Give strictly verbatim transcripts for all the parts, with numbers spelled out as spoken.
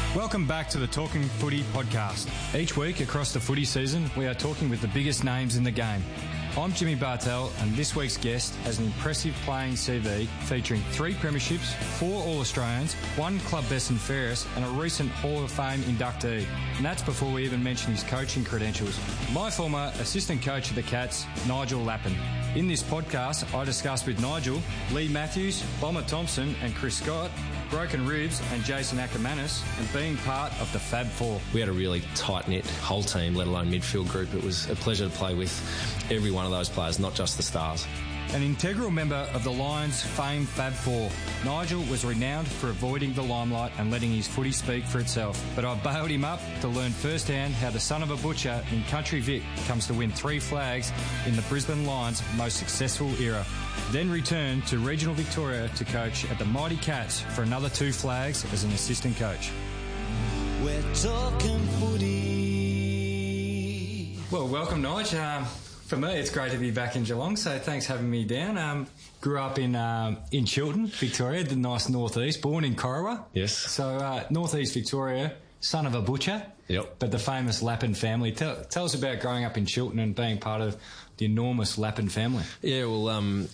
Welcome back to the Talking Footy podcast. Each week across the footy season, we are talking with the biggest names in the game. I'm Jimmy Bartell, and this week's guest has an impressive playing C V featuring three premierships, four All-Australians, one club best and fairest, and a recent Hall of Fame inductee. And that's before we even mention his coaching credentials. My former assistant coach of the Cats, Nigel Lappin. In this podcast, I discuss with Nigel, Lee Matthews, Bomber Thompson and Chris Scott, broken ribs and Jason Ackermanis, and being part of the Fab Four. We had a really tight-knit whole team, let alone midfield group. It was a pleasure to play with every one of those players, not just the stars. An integral member of the Lions' famed Fab Four, Nigel was renowned for avoiding the limelight and letting his footy speak for itself. But I bailed him up to learn firsthand how the son of a butcher in Country Vic comes to win three flags in the Brisbane Lions' most successful era. Then returned to regional Victoria to coach at the Mighty Cats for another two flags as an assistant coach. We're talking footy. Well, welcome, Nigel. Um, For me, it's great to be back in Geelong, so thanks for having me down. Um, grew up in um, in Chiltern, Victoria, the nice northeast, born in Corowa. Yes. So uh, northeast Victoria, son of a butcher. Yep. But the famous Lappin family. Tell, tell us about growing up in Chiltern and being part of the enormous Lappin family. Yeah, well, um,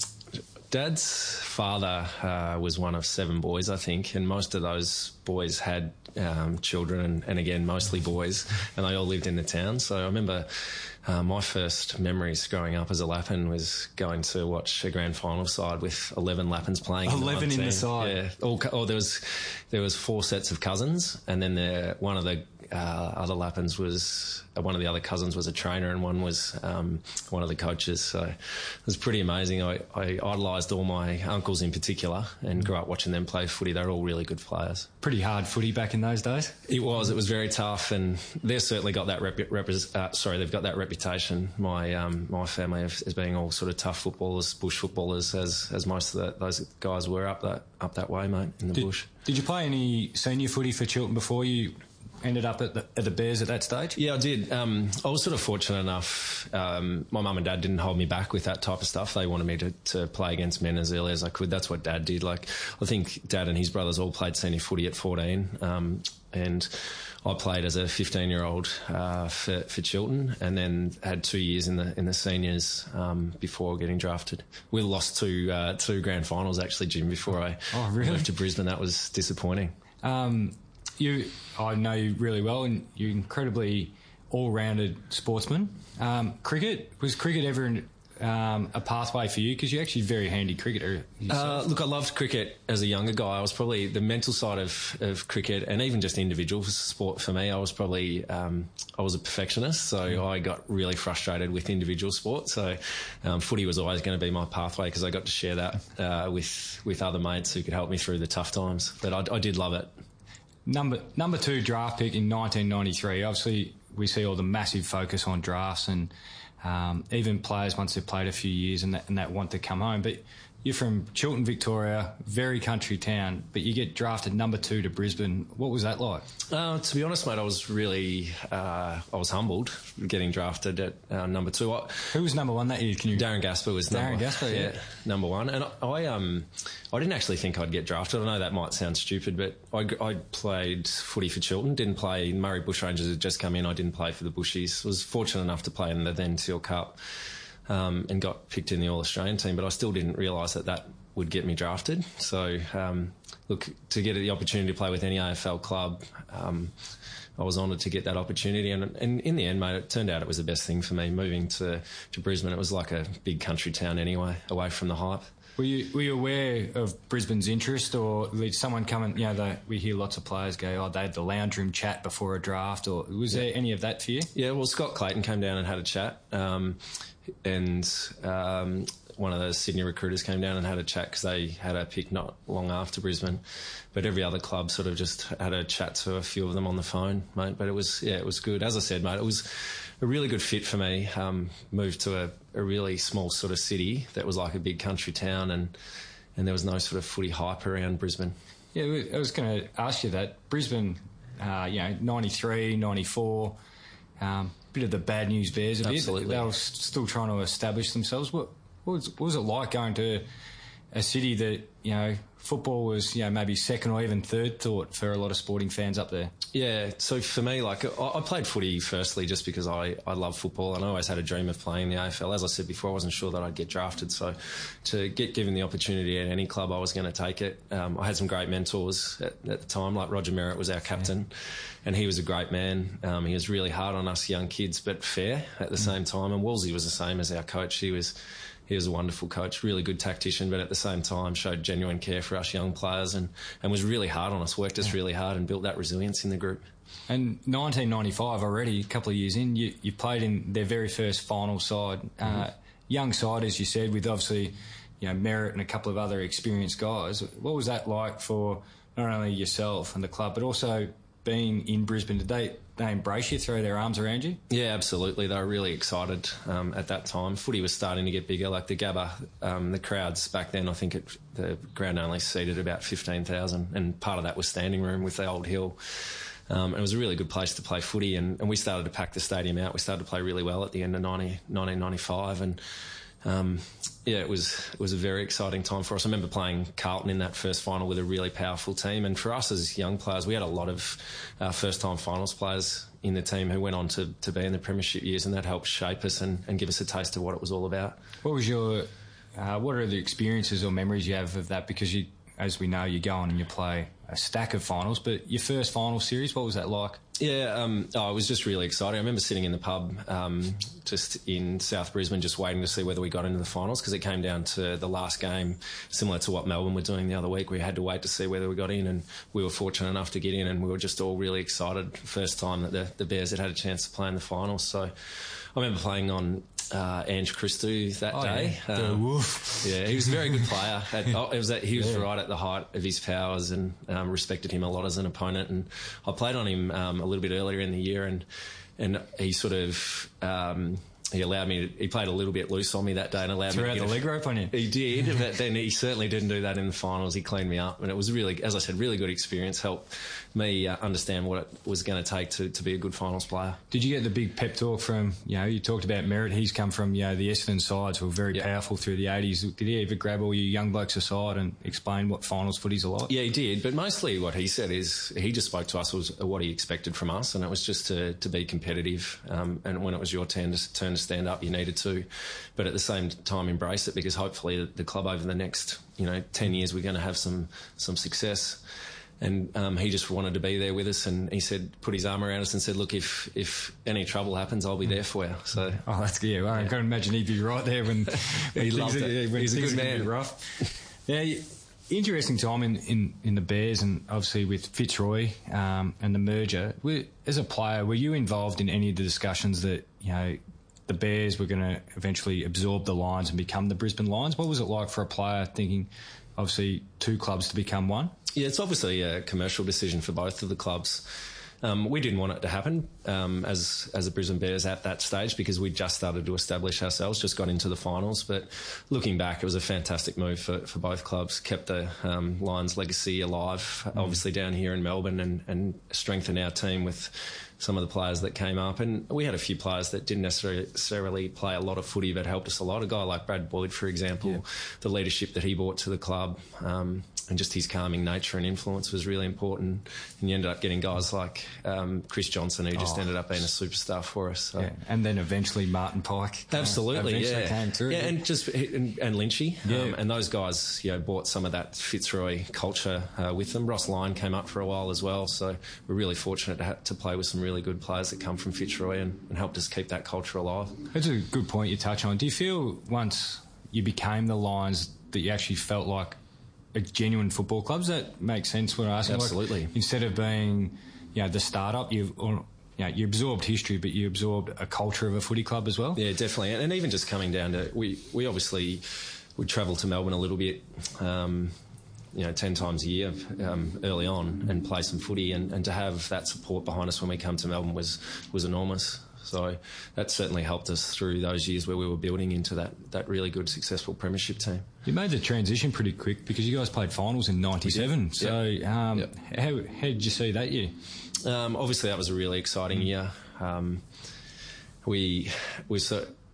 Dad's father uh, was one of seven boys, I think, and most of those boys had um, children, and, and again, mostly boys, and they all lived in the town. So I remember uh, my first memories growing up as a Lappin was going to watch a grand final side with eleven Lappins playing. eleven in the, in the side. Yeah. All, oh, there was there was four sets of cousins, and then there, one of the uh, other Lappins was uh, one of the other cousins was a trainer, and one was um, one of the coaches. So it was pretty amazing. I, I idolised all my uncles in particular, and grew up watching them play footy. They're all really good players. Pretty hard footy back in those days. It was. It was very tough, and they've certainly got that rep. rep uh, sorry, they've got that reputation. My um, my family as being all sort of tough footballers, bush footballers, as as most of the, those guys were up that up that way, mate, in the did, bush. Did you play any senior footy for Chiltern before you ended up at the, at the Bears at that stage? Yeah, I did. Um, I was sort of fortunate enough. Um, my mum and dad didn't hold me back with that type of stuff. They wanted me to, to play against men as early as I could. That's what Dad did. Like, I think Dad and his brothers all played senior footy at fourteen. Um, and I played as a fifteen-year-old uh, for, for Chiltern, and then had two years in the in the seniors um, before getting drafted. We lost two uh, two grand finals actually, Jim, before I oh, really? moved to Brisbane. That was disappointing. Um, you, I know you really well, and you're incredibly all-rounded sportsman. Um, cricket, was cricket ever an, um, a pathway for you? Because you're actually a very handy cricketer yourself. Uh, look, I loved cricket as a younger guy. I was probably the mental side of, of cricket, and even just individual sport for me. I was probably um, I was a perfectionist, so mm. I got really frustrated with individual sport. So um, footy was always going to be my pathway because I got to share that uh, with with other mates who could help me through the tough times. But I, I did love it. Number number two draft pick in nineteen ninety-three. Obviously, we see all the massive focus on drafts, and um, even players once they've played a few years and that, and that want to come home. But you're from Chiltern, Victoria, very country town, but you get drafted number two to Brisbane. What was that like? Uh, to be honest, mate, I was really uh, I was humbled getting drafted at uh, number two. I, Who was number one that year? Can you? Darren Gasper was Darren number, Gasper, yeah. yeah, number one. And I, I um I didn't actually think I'd get drafted. I know that might sound stupid, but I, I played footy for Chiltern. Didn't play. Murray Bushrangers had just come in. I didn't play for the Bushies. Was fortunate enough to play in the then Teal Cup. Um, and got picked in the All-Australian team, but I still didn't realise that that would get me drafted. So, um, look, to get the opportunity to play with any A F L club, um, I was honoured to get that opportunity. And, and in the end, mate, it turned out it was the best thing for me. Moving to, to Brisbane, it was like a big country town anyway, away from the hype. Were you were you aware of Brisbane's interest, or did someone come and, you know, they, we hear lots of players go, oh, they had the lounge room chat before a draft, or was yeah. there any of that for you? Yeah, well, Scott Clayton came down and had a chat, um, and um, one of those Sydney recruiters came down and had a chat because they had a pick not long after Brisbane, but every other club sort of just had a chat to a few of them on the phone, mate. But it was, yeah, it was good. As I said, mate, it was a really good fit for me. Um, moved to a, a really small sort of city that was like a big country town, and and there was no sort of footy hype around Brisbane. Yeah, I was going to ask you that. Brisbane, uh, you know, ninety-three, ninety-four, um, bit of the bad news bears a bit. Absolutely. They were still trying to establish themselves. What, what, was, what was it like going to a city that, you know, football was, you know, maybe second or even third thought for a lot of sporting fans up there. Yeah, so for me, like, I, I played footy firstly just because I, I love football and I always had a dream of playing the A F L. As I said before, I wasn't sure that I'd get drafted, so to get given the opportunity at any club, I was going to take it. Um, I had some great mentors at, at the time, like Roger Merritt was our captain, yeah. and he was a great man. Um, he was really hard on us young kids, but fair at the mm. same time, and Wolsey was the same as our coach. He was... He was a wonderful coach, really good tactician, but at the same time showed genuine care for us young players and, and was really hard on us, worked us really hard and built that resilience in the group. And nineteen ninety-five already, a couple of years in, you, you played in their very first final side. Mm-hmm. Uh, young side, as you said, with obviously, you know, Merritt and a couple of other experienced guys. What was that like for not only yourself and the club, but also being in Brisbane? Did they, they embrace you, throw their arms around you? Yeah, absolutely. They were really excited um, at that time. Footy was starting to get bigger. Like the Gabba, um, the crowds back then, I think it, the ground only seated about fifteen thousand, and part of that was standing room with the old hill. Um, it was a really good place to play footy, and, and we started to pack the stadium out. We started to play really well at the end of nineteen ninety-five, and um, yeah, it was it was a very exciting time for us. I remember playing Carlton in that first final with a really powerful team, and for us as young players, we had a lot of uh, first-time finals players in the team who went on to, to be in the premiership years, and that helped shape us and, and give us a taste of what it was all about. What was your, uh, what are the experiences or memories you have of that? Because you, as we know, you go on and you play a stack of finals, but your first final series, what was that like? Yeah, um, oh, it was just really exciting. I remember sitting in the pub um, just in South Brisbane just waiting to see whether we got into the finals, because it came down to the last game, similar to what Melbourne were doing the other week. We had to wait to see whether we got in, and we were fortunate enough to get in, and we were just all really excited. First time that the, the Bears had had a chance to play in the finals. So I remember playing on uh, Ange Christou that oh, day. Yeah. Um, the Wolf. Yeah, he was a very good player. At, oh, it was that, he was yeah. right at the height of his powers, and um, respected him a lot as an opponent. And I played on him um, a little bit earlier in the year, and and he sort of um, he allowed me to, he played a little bit loose on me that day and allowed Threw me to out get the a, leg rope on you. He did, but then he certainly didn't do that in the finals. He cleaned me up, and it was really, as I said, really good experience. Helped me uh, understand what it was going to take to to be a good finals player. Did you get the big pep talk from, you know, you talked about Merritt, he's come from, you know, the Essendon sides who were very yep. powerful through the eighties. Did he ever grab all you young blokes aside and explain what finals footy's are like? Yeah, he did, but mostly what he said is he just spoke to us was what he expected from us, and it was just to, to be competitive, um, and when it was your turn to, turn to stand up, you needed to, but at the same time embrace it, because hopefully the club over the next, you know, ten years we're going to have some some success. And um, he just wanted to be there with us, and he said, put his arm around us and said, look, if if any trouble happens, I'll be there for you. So, oh, that's good. Yeah, well, I can imagine he'd be right there when he loved are, it. When He's a good man. Rough. Yeah, interesting time in, in, in the Bears, and obviously with Fitzroy um, and the merger. Were, as a player, were you involved in any of the discussions that, you know, the Bears were going to eventually absorb the Lions and become the Brisbane Lions? What was it like for a player thinking, obviously, two clubs to become one? Yeah, it's obviously a commercial decision for both of the clubs. Um, we didn't want it to happen um, as as the Brisbane Bears at that stage, because we just started to establish ourselves, just got into the finals. But looking back, it was a fantastic move for, for both clubs, kept the um, Lions legacy alive, mm. obviously down here in Melbourne, and, and strengthened our team with some of the players that came up. And we had a few players that didn't necessarily play a lot of footy but helped us a lot. A guy like Brad Boyd, for example, yeah. the leadership that he brought to the club, um, and just his calming nature and influence was really important. And you ended up getting guys like um, Chris Johnson, who just oh. ended up being a superstar for us. So. Yeah. And then eventually Martin Pike. Absolutely, uh, eventually yeah. came through. Yeah, and just and, and Lynchy. Yeah. Um, and those guys, you know, brought some of that Fitzroy culture uh, with them. Ross Lyon came up for a while as well. So we're really fortunate to, ha- to play with some really good players that come from Fitzroy, and, and helped us keep that culture alive. That's a good point you touch on. Do you feel once you became the Lions that you actually felt like a genuine football club? Does that make sense when I ask? Absolutely. Like, instead of being, you know, the start-up, you've, or, you know, you absorbed history, but you absorbed a culture of a footy club as well? Yeah, definitely. And, and even just coming down to, we, we obviously would travel to Melbourne a little bit, um, you know, ten times a year um, early on, and play some footy, and, and to have that support behind us when we come to Melbourne was, was enormous. So that certainly helped us through those years where we were building into that, that really good, successful premiership team. You made the transition pretty quick, because you guys played finals in ninety-seven. So yep. Um, yep. how, how did you see that year? Um, obviously, that was a really exciting year. Um, we we so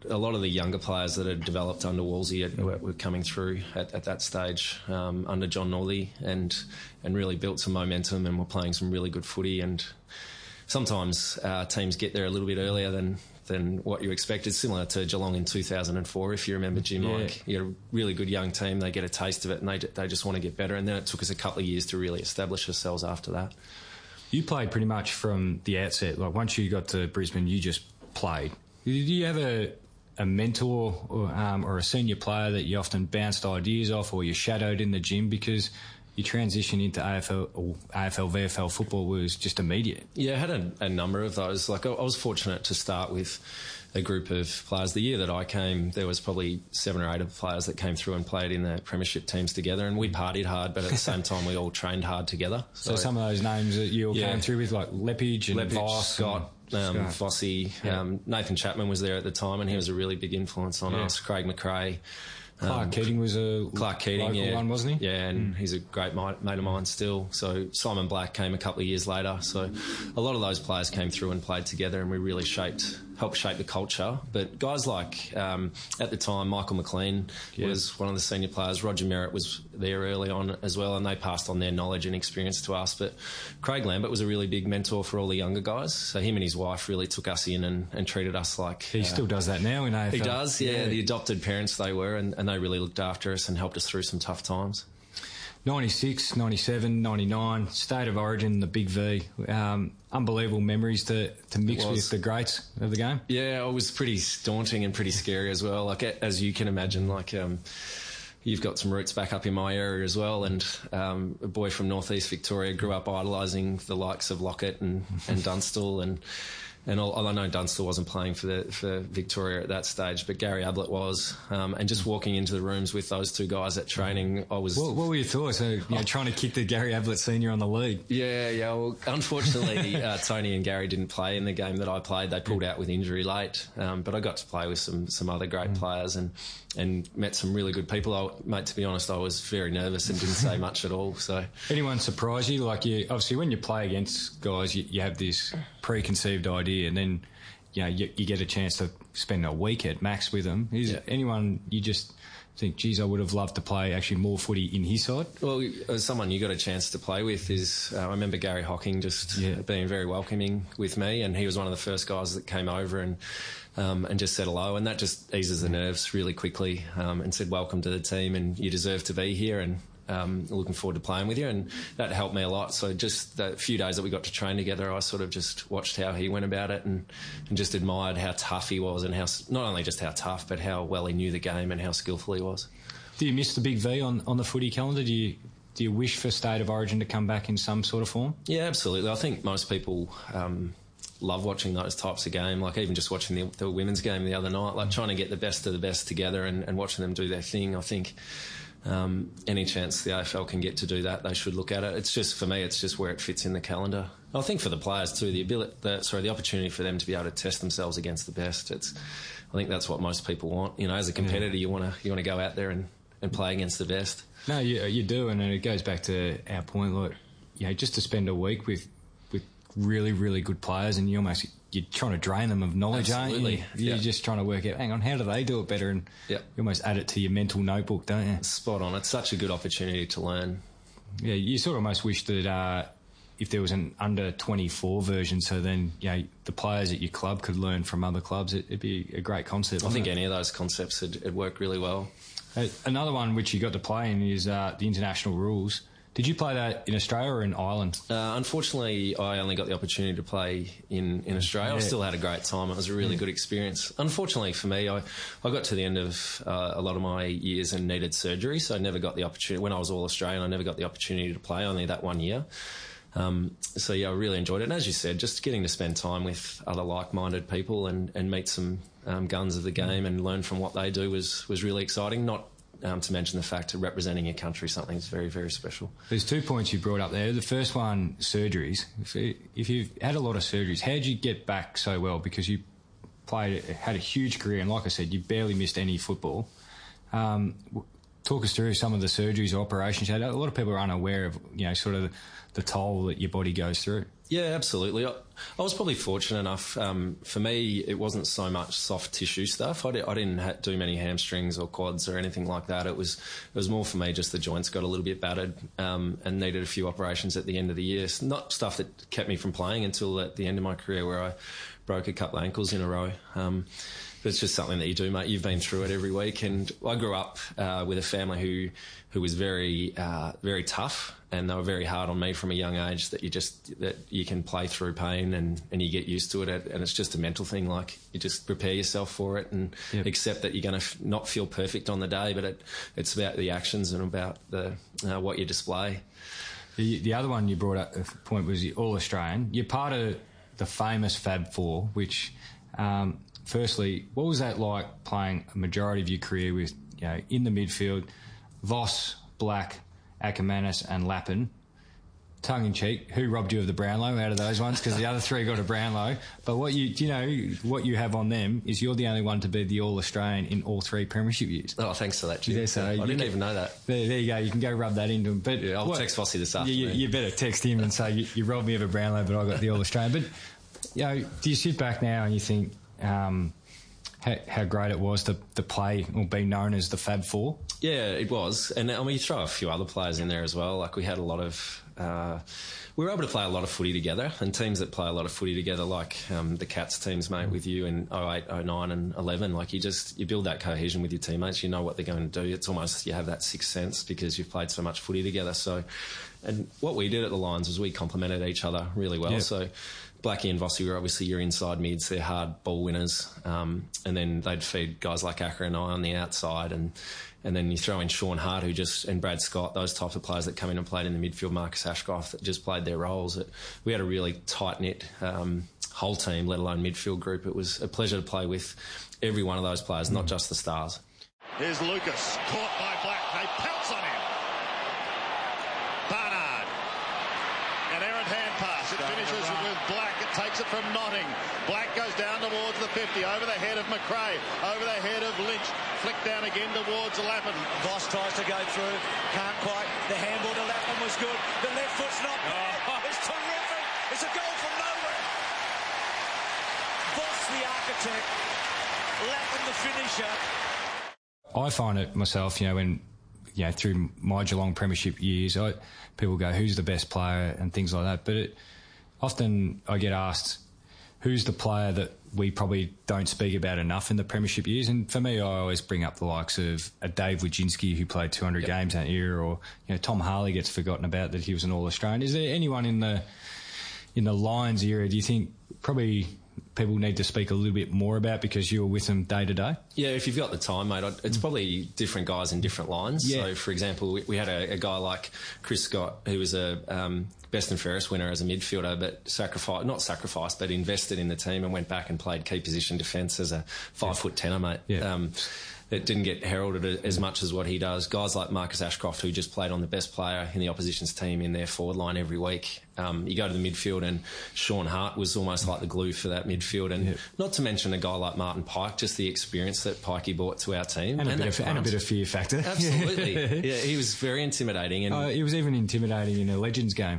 a lot of the younger players that had developed under Wolsey were, were coming through at, at that stage um, under John Northey and and really built some momentum and were playing some really good footy. And sometimes uh, teams get there a little bit earlier than than what you expected, similar to Geelong in two thousand four, if you remember, Jim. Yeah. Like, you're a really good young team, they get a taste of it and they, they just want to get better. And then it took us a couple of years to really establish ourselves after that. You played pretty much from the outset. Like, once you got to Brisbane, you just played. Did you have a, a mentor or, um, or a senior player that you often bounced ideas off or you shadowed in the gym? Because your transition into A F L or A F L, V F L football was just immediate. Yeah, I had a, a number of those. Like, I, I was fortunate to start with a group of players. The year that I came, there was probably seven or eight of players that came through and played in the premiership teams together, and we partied hard, but at the same time we all trained hard together. So, so some of those names that you all yeah. came through with, like Lepage and Lepage, Voss, Scott, um, Vossi, yeah. um, Nathan Chapman was there at the time, and he was a really big influence on yeah. us. Craig McRae. Clark um, Keating was a Clark Keating, local yeah. one, wasn't he? Yeah, and mm. he's a great mate, mate of mine still. So Simon Black came a couple of years later. So a lot of those players came through and played together, and we really shaped, helped shape the culture. But guys like, um, at the time, Michael McLean yeah. was one of the senior players. Roger Merritt was there early on as well, and they passed on their knowledge and experience to us. But Craig Lambert was a really big mentor for all the younger guys. So him and his wife really took us in and, and treated us like... He uh, still does that now in A F L. He does, yeah. yeah. The adopted parents they were, and, and they really looked after us and helped us through some tough times. ninety-six, ninety-seven, ninety-nine, State of Origin, the Big V. Um, unbelievable memories to, to mix with the greats of the game. Yeah, it was pretty daunting and pretty scary as well. Like, as you can imagine, like... Um, you've got some roots back up in my area as well, and um, a boy from northeast Victoria grew up idolising the likes of Lockett and, and Dunstall, and and all, I know Dunstall wasn't playing for the, for Victoria at that stage, but Gary Ablett was, um, and just walking into the rooms with those two guys at training, I was... What, what were your thoughts? So, you know, trying to kick the Gary Ablett senior on the lead? Yeah, yeah. Well, unfortunately, uh, Tony and Gary didn't play in the game that I played. They pulled out with injury late, um, but I got to play with some some other great mm. players and and met some really good people. I, mate, to be honest, I was very nervous and didn't say much at all. So, anyone surprise you? Like, you obviously when you play against guys, you, you have this preconceived idea, and then you know you, you get a chance to spend a week at max with them. Is yeah. anyone you just think, geez, I would have loved to play actually more footy in his side? Well, as someone you got a chance to play with is, uh, I remember Gary Hocking just yeah. being very welcoming with me, and he was one of the first guys that came over and um, and just said hello, and that just eases the nerves really quickly, um, and said welcome to the team and you deserve to be here, and um, looking forward to playing with you, and that helped me a lot. So just the few days that we got to train together, I sort of just watched how he went about it and, and just admired how tough he was, and how not only just how tough, but how well he knew the game and how skillful he was. Do you miss the Big V on, on the footy calendar? Do you do you wish for State of Origin to come back in some sort of form? Yeah, absolutely. I think most people um, love watching those types of game, like even just watching the, the women's game the other night, like trying to get the best of the best together and, and watching them do their thing. I think um, any chance the A F L can get to do that, they should look at it. It's just, for me, it's just where it fits in the calendar. I think for the players too, the ability, the, sorry, the opportunity for them to be able to test themselves against the best. It's, I think that's what most people want. You know, as a competitor, yeah. you want to you want to go out there and, and play against the best. No, you, you do, and it goes back to our point, like, you know, just to spend a week with with really, really good players, and you almost you're trying to drain them of knowledge, Absolutely. aren't you? You're yeah. just trying to work out, hang on, how do they do it better? And yep. you almost add it to your mental notebook, don't you? Spot on. It's such a good opportunity to learn. Yeah, you sort of almost wish that uh, if there was an under twenty-four version, so then you know the players at your club could learn from other clubs. It, it'd be a great concept. I think it? any of those concepts would, would work really well. Uh, another one which you got to play in is uh, the international rules. Did you play that in Australia or in Ireland? Uh, unfortunately, I only got the opportunity to play in, in Australia. Yeah. I still had a great time. It was a really yeah. good experience. Unfortunately for me, I, I got to the end of uh, a lot of my years and needed surgery, so I never got the opportunity. When I was All-Australian, I never got the opportunity to play, only that one year. Um, so, yeah, I really enjoyed it. And as you said, just getting to spend time with other like-minded people and, and meet some um, guns of the game and learn from what they do was, was really exciting, not Um, to mention the fact of representing your country, something that's very, very special. There's two points you brought up there. The first one, surgeries. If, if you've had a lot of surgeries, how did you get back so well? Because you played, had a huge career, and like I said, you barely missed any football. Um, talk us through some of the surgeries or operations you had. A lot of people are unaware of, you know, sort of the toll that your body goes through. Yeah, absolutely. I, I was probably fortunate enough. Um, for me, it wasn't so much soft tissue stuff. I, did, I didn't ha- do many hamstrings or quads or anything like that. It was it was more for me just the joints got a little bit battered um, and needed a few operations at the end of the year. It's not stuff that kept me from playing until at the end of my career where I broke a couple of ankles in a row. Um, but it's just something that you do, mate. You've been through it every week. And I grew up uh, with a family who who was very uh, very tough, and they were very hard on me from a young age that you just that you can play through pain and, and you get used to it, and it's just a mental thing. Like, you just prepare yourself for it and yep. accept that you're going to f- not feel perfect on the day, but it, it's about the actions and about the uh, what you display. The, the other one you brought up a point was the All-Australian. You're part of the famous Fab Four, which, um, firstly, what was that like playing a majority of your career with, you know, in the midfield, Voss, Black, Ackermanis and Lappin? Tongue in cheek, who robbed you of the Brownlow out of those ones? Because the other three got a Brownlow. But what you, you know, what you have on them is you're the only one to be the All-Australian in all three premiership years. Oh, thanks for that, Jim. Yeah, so I didn't can, even know that. There, there you go. You can go rub that into him. But yeah, I'll what, text Vossi this afternoon. You, you better text him and say you, you robbed me of a Brownlow, but I got the All-Australian. But, you know, do you sit back now and you think um, how, how great it was to, to play or be known as the Fab Four? Yeah, it was. And I mean, you throw a few other players in there as well. Like, we had a lot of... Uh, we were able to play a lot of footy together, and teams that play a lot of footy together, like um, the Cats teams, mate, with you in oh eight, oh nine and eleven, like, you just, you build that cohesion with your teammates. You know what they're going to do. It's almost, you have that sixth sense because you've played so much footy together. So, and what we did at the Lions was we complemented each other really well. Yep. So Blackie and Vossi were obviously your inside mids. They're hard ball winners. Um, and then they'd feed guys like Acker and I on the outside, and And then you throw in Sean Hart, who just, and Brad Scott, those types of players that come in and played in the midfield, Marcus Ashcroft, that just played their roles. It, we had a really tight-knit um, whole team, let alone midfield group. It was a pleasure to play with every one of those players, mm. not just the stars. Here's Lucas, caught by Black. They pounce on him. Barnard. An errant hand pass. It finishes with Black. It takes it from Notting. Black goes down towards the fifty, over the head of McRae, over the head of Lynch. Flick down again towards Lappin. Voss tries to go through, can't quite. The handball to Lappin was good. The left foot's not bad. Oh. It's terrific. It's a goal from nowhere. Voss the architect, Lappin the finisher. I find it myself, you know, when, you know, through my Geelong premiership years, I, people go, who's the best player and things like that. But it, often I get asked, who's the player that we probably don't speak about enough in the premiership years? And for me, I always bring up the likes of a Dave Wojcinski, who played two hundred yep. games that year, or, you know, Tom Harley gets forgotten about that he was an All-Australian. Is there anyone in the in the Lions era do you think probably people need to speak a little bit more about because you were with them day to day? Yeah, if you've got the time, mate, it's probably different guys in different lines. Yeah. So, for example, we, we had a, a guy like Chris Scott, who was a um, best and fairest winner as a midfielder, but sacrificed, not sacrificed, but invested in the team and went back and played key position defence as a five yeah. foot tenner, mate. Yeah. Um, it didn't get heralded as much as what he does. Guys like Marcus Ashcroft, who just played on the best player in the opposition's team in their forward line every week. Um, you go to the midfield, and Sean Hart was almost like the glue for that midfield. And yep. not to mention a guy like Martin Pike, just the experience that Pikey brought to our team. And, and, a, bit of, and a bit of fear factor. Absolutely. yeah, he was very intimidating. And uh, he was even intimidating in a Legends game.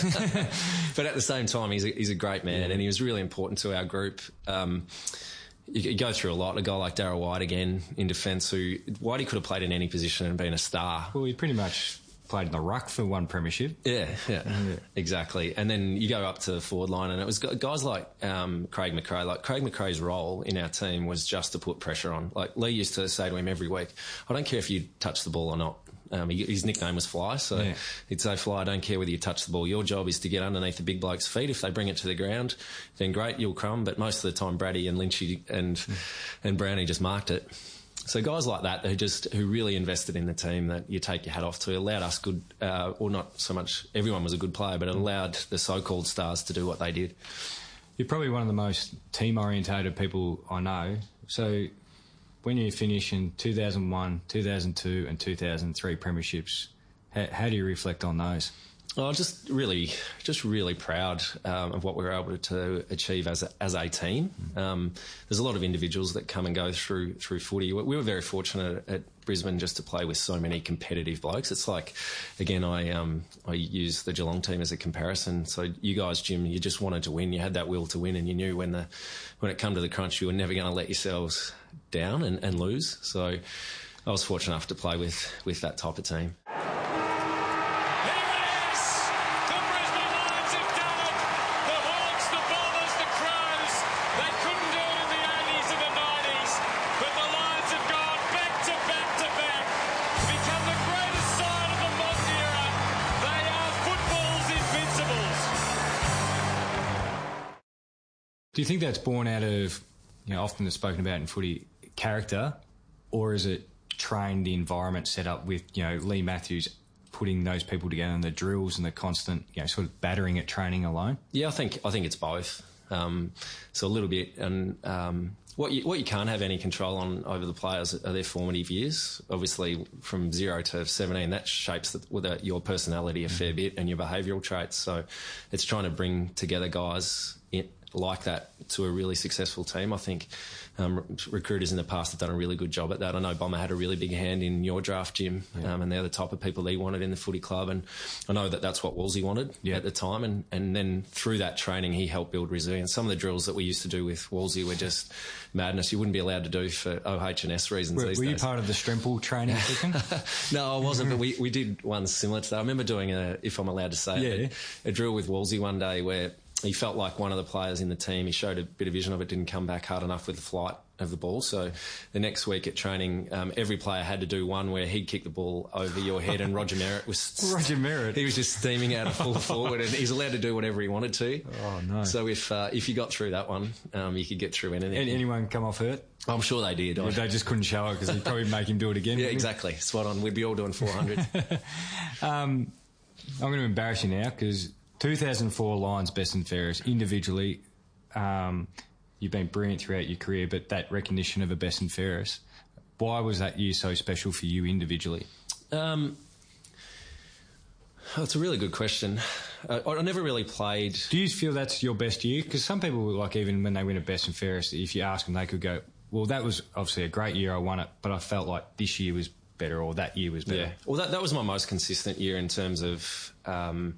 But at the same time, he's a, he's a great man, yeah. and he was really important to our group. Um, You, you go through a lot. A guy like Darryl White again in defence, who Whitey could have played in any position and been a star. Well, he pretty much played in the ruck for one premiership. Yeah, yeah, yeah, exactly. And then you go up to the forward line, and it was guys like um, Craig McRae. Like, Craig McRae's role in our team was just to put pressure on. Like, Lee used to say to him every week, I don't care if you touch the ball or not. Um, he, his nickname was Fly, so yeah. he'd say, Fly, I don't care whether you touch the ball. Your job is to get underneath the big bloke's feet. If they bring it to the ground, then great, you'll crumb. But most of the time, Brady and Lynchy and mm. and Brownie just marked it. So guys like that who just who really invested in the team, that you take your hat off to, allowed us good, uh, or not so much. Everyone was a good player, but it allowed the so-called stars to do what they did. You're probably one of the most team-orientated people I know. So when you finish in two thousand one, two thousand two and two thousand three premierships, how, how do you reflect on those? Oh, just really, just really proud um, of what we were able to achieve as a, as a team. Um, there's a lot of individuals that come and go through through footy. We were very fortunate at Brisbane just to play with so many competitive blokes. It's like, again, I um, I use the Geelong team as a comparison. So you guys, Jim, you just wanted to win. You had that will to win, and you knew when the when it come to the crunch, you were never going to let yourselves down and, and lose. So I was fortunate enough to play with with that type of team. Do you think that's born out of, you know, often it's spoken about in footy, character, or is it trained the environment set up with, you know, Lee Matthews putting those people together and the drills and the constant, you know, sort of battering at training alone? Yeah, I think I think it's both. Um, so a little bit, and um, what you what you can't have any control on over the players are their formative years. Obviously, from zero to seventeen, that shapes the, with a, your personality a fair bit and your behavioural traits. So it's trying to bring together guys in, like that to a really successful team. I think um, recruiters in the past have done a really good job at that. I know Bomber had a really big hand in your draft, Jim, yeah. um, and they're the type of people that he wanted in the footy club, and I know that that's what Wolsey wanted yeah. at the time, and, and then through that training he helped build resilience. Some of the drills that we used to do with Wolsey were just madness. You wouldn't be allowed to do for O H and S reasons were, these were days. You part of the Stremple training section? No, I wasn't, but we, we did one similar to that. I remember doing a, if I'm allowed to say yeah. it, a, a drill with Wolsey one day where he felt like one of the players in the team, he showed a bit of vision of it, didn't come back hard enough with the flight of the ball. So the next week at training, um, every player had to do one where he'd kick the ball over your head, and Roger Merritt was... Roger Merritt? He was just steaming out a full forward, and he's allowed to do whatever he wanted to. Oh, no. So if uh, if you got through that one, um, you could get through anything. And anyone come off hurt? I'm sure they did. Yeah, they just couldn't show it because they'd probably make him do it again. Yeah, exactly. Spot on. We'd be all doing four hundred. um, I'm going to embarrass you now because two thousand four Lions best and fairest individually. Um, you've been brilliant throughout your career, but that recognition of a best and fairest, why was that year so special for you individually? Um, oh, it's a really good question. Uh, I never really played. Do you feel that's your best year? Because some people, like, even when they win a best and fairest, if you ask them, they could go, well, that was obviously a great year, I won it, but I felt like this year was better, or that year was better. Yeah. Well, that, that was my most consistent year in terms of... Um,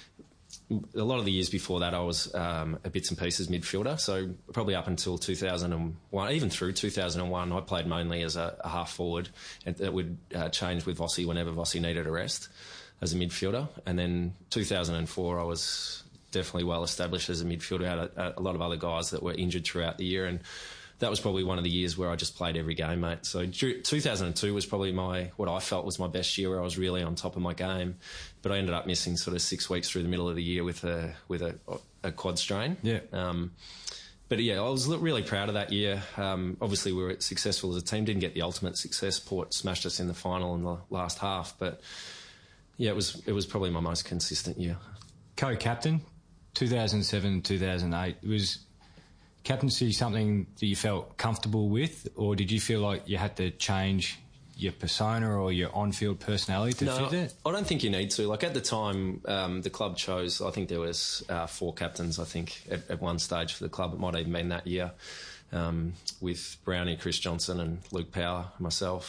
a lot of the years before that, I was um, a bits and pieces midfielder. So probably up until two thousand one, even through two thousand one, I played mainly as a, a half forward, and that would uh, change with Vossi whenever Vossi needed a rest as a midfielder. And then two thousand four, I was definitely well established as a midfielder. I had a, a lot of other guys that were injured throughout the year, and that was probably one of the years where I just played every game, mate. So two thousand two was probably my what I felt was my best year, where I was really on top of my game. But I ended up missing sort of six weeks through the middle of the year with a with a, a quad strain. Yeah. Um, but yeah, I was really proud of that year. Um, obviously, we were successful as a team. Didn't get the ultimate success. Port smashed us in the final in the last half. But yeah, it was it was probably my most consistent year. Co-captain, two thousand seven, two thousand eight. It was captaincy something that you felt comfortable with, or did you feel like you had to change your persona or your on-field personality to no, fit it? I don't think you need to. Like, at the time, um, the club chose, I think there was uh, four captains, I think, at, at one stage for the club. It might have even been that year, um, with Brownie, Chris Johnson and Luke Power, myself,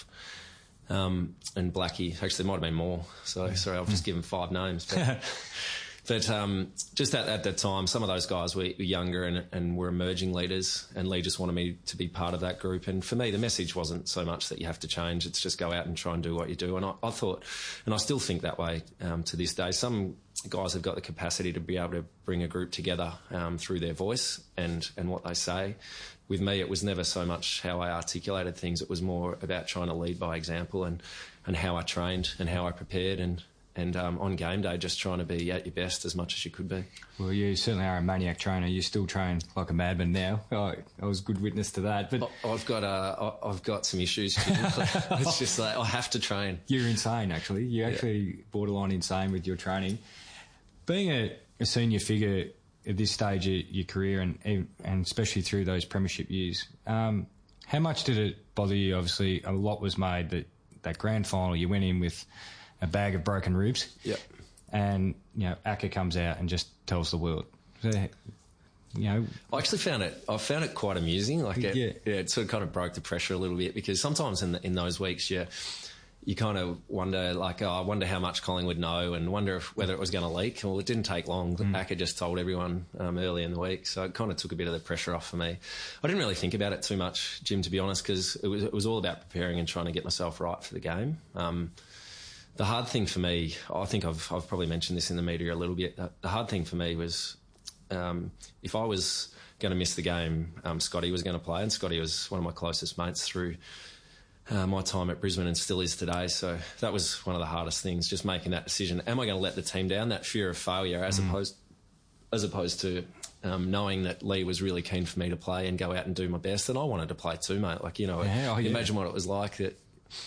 um, and Blackie. Actually, there might have been more. So, sorry, I've just given five names. But... But um, just at, at that time, some of those guys were, were younger and, and were emerging leaders, and Lee just wanted me to be part of that group. And for me, the message wasn't so much that you have to change, it's just go out and try and do what you do. And I, I thought, and I still think that way um, to this day, some guys have got the capacity to be able to bring a group together um, through their voice and, and what they say. With me, it was never so much how I articulated things, it was more about trying to lead by example, and, and how I trained and how I prepared, and And um, on game day, just trying to be at your best as much as you could be. Well, you certainly are a maniac trainer. You still train like a madman now. Oh, I was a good witness to that. But I've got uh, I've got some issues. It's just like I have to train. You're insane, actually. You're actually yeah. borderline insane with your training. Being a, a senior figure at this stage of your career, and and especially through those premiership years, um, how much did it bother you? Obviously, a lot was made, but that grand final, you went in with a bag of broken ribs. Yep. and, you know, Acker comes out and just tells the world. So, you know, I actually found it. I found it quite amusing. Like, it, yeah. yeah, it sort of kind of broke the pressure a little bit, because sometimes in the, in those weeks, you you kind of wonder, like, oh, I wonder how much Collingwood know, and wonder if, whether it was going to leak. Well, it didn't take long. Mm. Acker just told everyone um, early in the week, so it kind of took a bit of the pressure off for me. I didn't really think about it too much, Jim, to be honest, because it was it was all about preparing and trying to get myself right for the game. Um, the hard thing for me, I think I've I've probably mentioned this in the media a little bit. The hard thing for me was, um, if I was going to miss the game, um, Scotty was going to play, and Scotty was one of my closest mates through Uh, my time at Brisbane, and still is today. So that was one of the hardest things, just making that decision. Am I going to let the team down? That fear of failure, as mm. opposed as opposed to um, knowing that Lee was really keen for me to play and go out and do my best. And I wanted to play too, mate. Like, you know, yeah, oh, yeah. imagine what it was like. That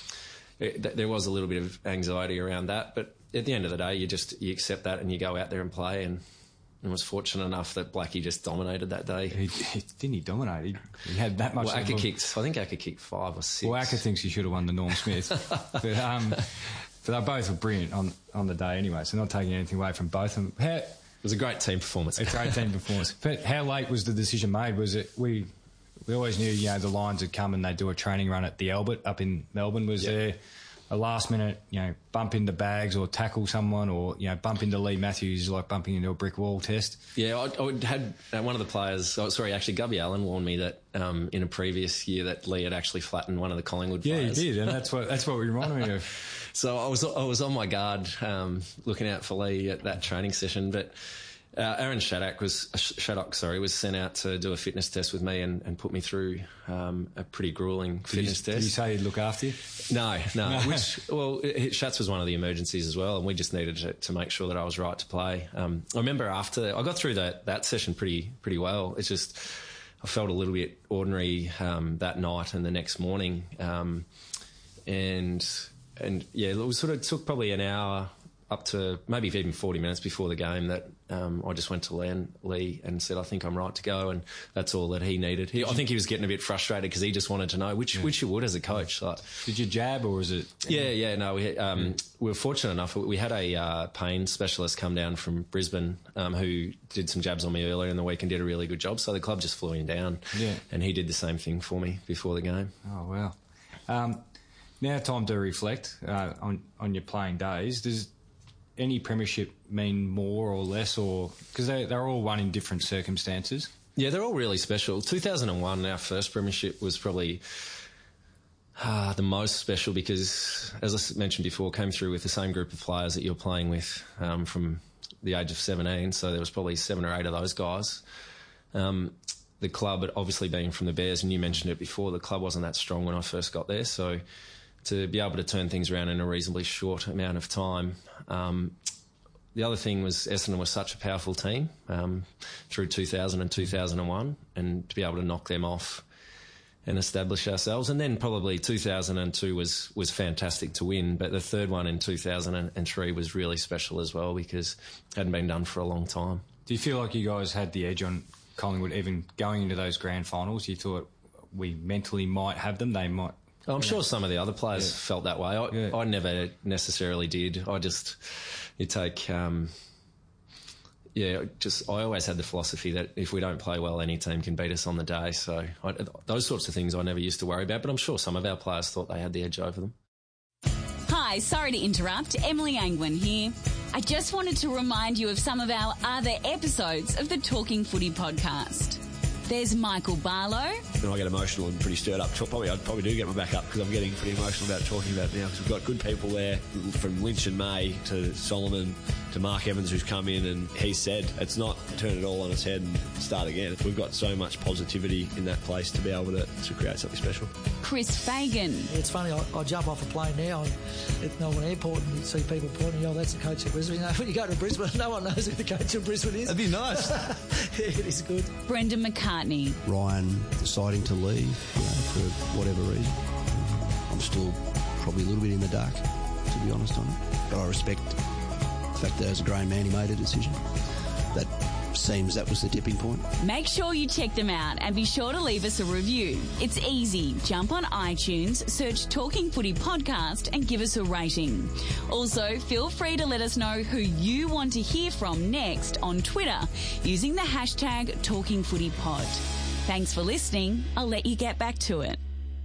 it, that there was a little bit of anxiety around that, but at the end of the day, you just you accept that and you go out there and play. And I was fortunate enough that Blackie just dominated that day. He, he didn't he dominate? He, he had that much. Well, Acker kicked. I think Acker kicked five or six. Well, Acker thinks he should have won the Norm Smith, but um, but they both were brilliant on on the day anyway. So not taking anything away from both of them. How, it was a great team performance. A great team performance. But how late was the decision made? Was it we? We always knew, you know, the Lions would come and they'd do a training run at the Albert up in Melbourne. Was yep. there a last minute, you know, bump into bags or tackle someone, or, you know, bump into Lee Matthews like bumping into a brick wall test? Yeah, I, I had uh, one of the players, oh, sorry, actually Gubby Allen warned me that um, in a previous year that Lee had actually flattened one of the Collingwood yeah, players. Yeah, he did, and that's what that's what we reminded me of. So I was I was on my guard, um, looking out for Lee at that training session, but Uh, Aaron Shattock was uh, Shattock, sorry, was sent out to do a fitness test with me and, and put me through um, a pretty gruelling did fitness you, test. Did you say he'd look after you? No, no. no. Which, well, it, Shats was one of the emergencies as well, and we just needed to, to make sure that I was right to play. Um, I remember after I got through that that session pretty pretty well. It's just I felt a little bit ordinary um, that night and the next morning, um, and and yeah, it was sort of took probably an hour up to maybe even forty minutes before the game that um, I just went to Lee, Lee and said, I think I'm right to go, and that's all that he needed. He, I think he was getting a bit frustrated because he just wanted to know, which yeah. which you would as a coach. Like, did you jab or was it... Yeah, yeah, no, we, um, yeah. we were fortunate enough. We had a uh, pain specialist come down from Brisbane um, who did some jabs on me earlier in the week and did a really good job, so the club just flew him down, yeah. and he did the same thing for me before the game. Oh, wow. Um, now time to reflect uh, on, on your playing days. Does any premiership mean more or less, or because they, they're all won in different circumstances? Yeah, they're all really special. two thousand one, our first premiership, was probably uh, the most special because, as I mentioned before, came through with the same group of players that you're playing with um, from the age of seventeen, so there was probably seven or eight of those guys. Um, the club, obviously being from the Bears, and you mentioned it before, the club wasn't that strong when I first got there, so to be able to turn things around in a reasonably short amount of time. Um, the other thing was Essendon was such a powerful team um, through two thousand and two thousand one, and to be able to knock them off and establish ourselves. And then probably two thousand two was, was fantastic to win, but the third one in two thousand three was really special as well because it hadn't been done for a long time. Do you feel like you guys had the edge on Collingwood even going into those grand finals? You thought we mentally might have them, they might... I'm yeah. sure some of the other players yeah. felt that way. I, yeah. I never necessarily did. I just, you take, um, yeah, just I always had the philosophy that if we don't play well, any team can beat us on the day. So I, those sorts of things I never used to worry about, but I'm sure some of our players thought they had the edge over them. Hi, sorry to interrupt. Emily Angwin here. I just wanted to remind you of some of our other episodes of the Talking Footy podcast. There's Michael Barlow. And I get emotional and pretty stirred up. Probably I probably do get my back up because I'm getting pretty emotional about talking about it now because we've got good people there, from Lynch and May to Solomon to Mark Evans, who's come in, and he said it's not turn it all on its head and start again. We've got so much positivity in that place to be able to, to create something special. Chris Fagan. It's funny, I, I jump off a plane now at Melbourne Airport and you see people pointing, oh, that's the coach of Brisbane. You know, when you go to Brisbane, no one knows who the coach of Brisbane is. That'd be nice. Yeah, it is good. Brendan McCartney. Ryan deciding to leave, you know, for whatever reason. I'm still probably a little bit in the dark, to be honest on it. But I respect the fact that as a grown man he made a decision that seems that was the tipping point. Make sure you check them out and be sure to leave us a review. It's easy. Jump on iTunes, search Talking Footy Podcast and give us a rating. Also, feel free to let us know who you want to hear from next on Twitter using the hashtag TalkingFootyPod. Thanks for listening. I'll let you get back to it.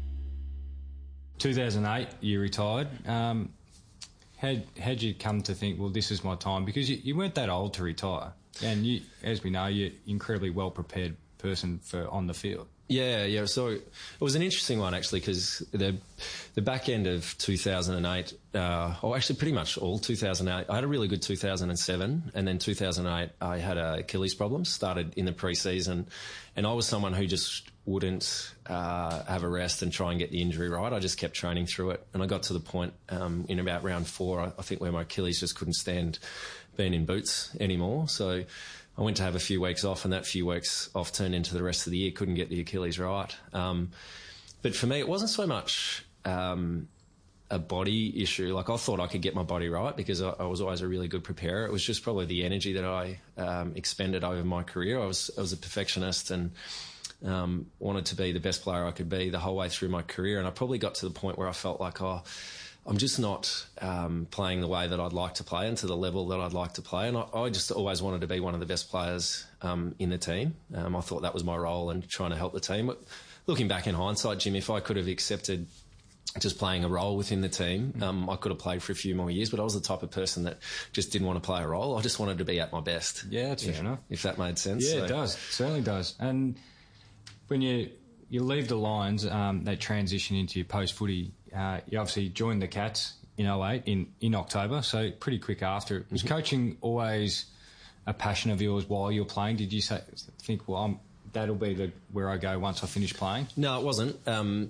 two thousand eight, you retired. Um, how how'd you come to think, well, this is my time? Because you, you weren't that old to retire. And you, as we know, you're an incredibly well-prepared person for on the field. Yeah, yeah. So it was an interesting one, actually, because the the back end of two thousand eight, uh, or actually pretty much all two thousand eight, I had a really good two thousand seven, and then two thousand eight I had a Achilles problem, started in the pre-season, and I was someone who just wouldn't uh, have a rest and try and get the injury right. I just kept training through it, and I got to the point um, in about round four, I, I think, where my Achilles just couldn't stand being in boots anymore. So I went to have a few weeks off, and that few weeks off turned into the rest of the year. Couldn't get the Achilles right. Um, but for me, it wasn't so much um, a body issue. Like, I thought I could get my body right because I, I was always a really good preparer. It was just probably the energy that I um, expended over my career. I was I was a perfectionist and um, wanted to be the best player I could be the whole way through my career. And I probably got to the point where I felt like, oh, I'm just not um, playing the way that I'd like to play and to the level that I'd like to play. And I, I just always wanted to be one of the best players um, in the team. Um, I thought that was my role and trying to help the team. But looking back in hindsight, Jim, if I could have accepted just playing a role within the team, um, I could have played for a few more years, but I was the type of person that just didn't want to play a role. I just wanted to be at my best. Yeah, that's if, fair enough. If that made sense. Yeah, so. It does. It certainly does. And when you you leave the Lions, um, that transition into your post-footy, uh, you obviously joined the Cats in oh eight, in, in October, so pretty quick after. Was coaching always a passion of yours while you were playing? Did you say, think, well, I'm, that'll be the where I go once I finish playing? No, it wasn't. Um,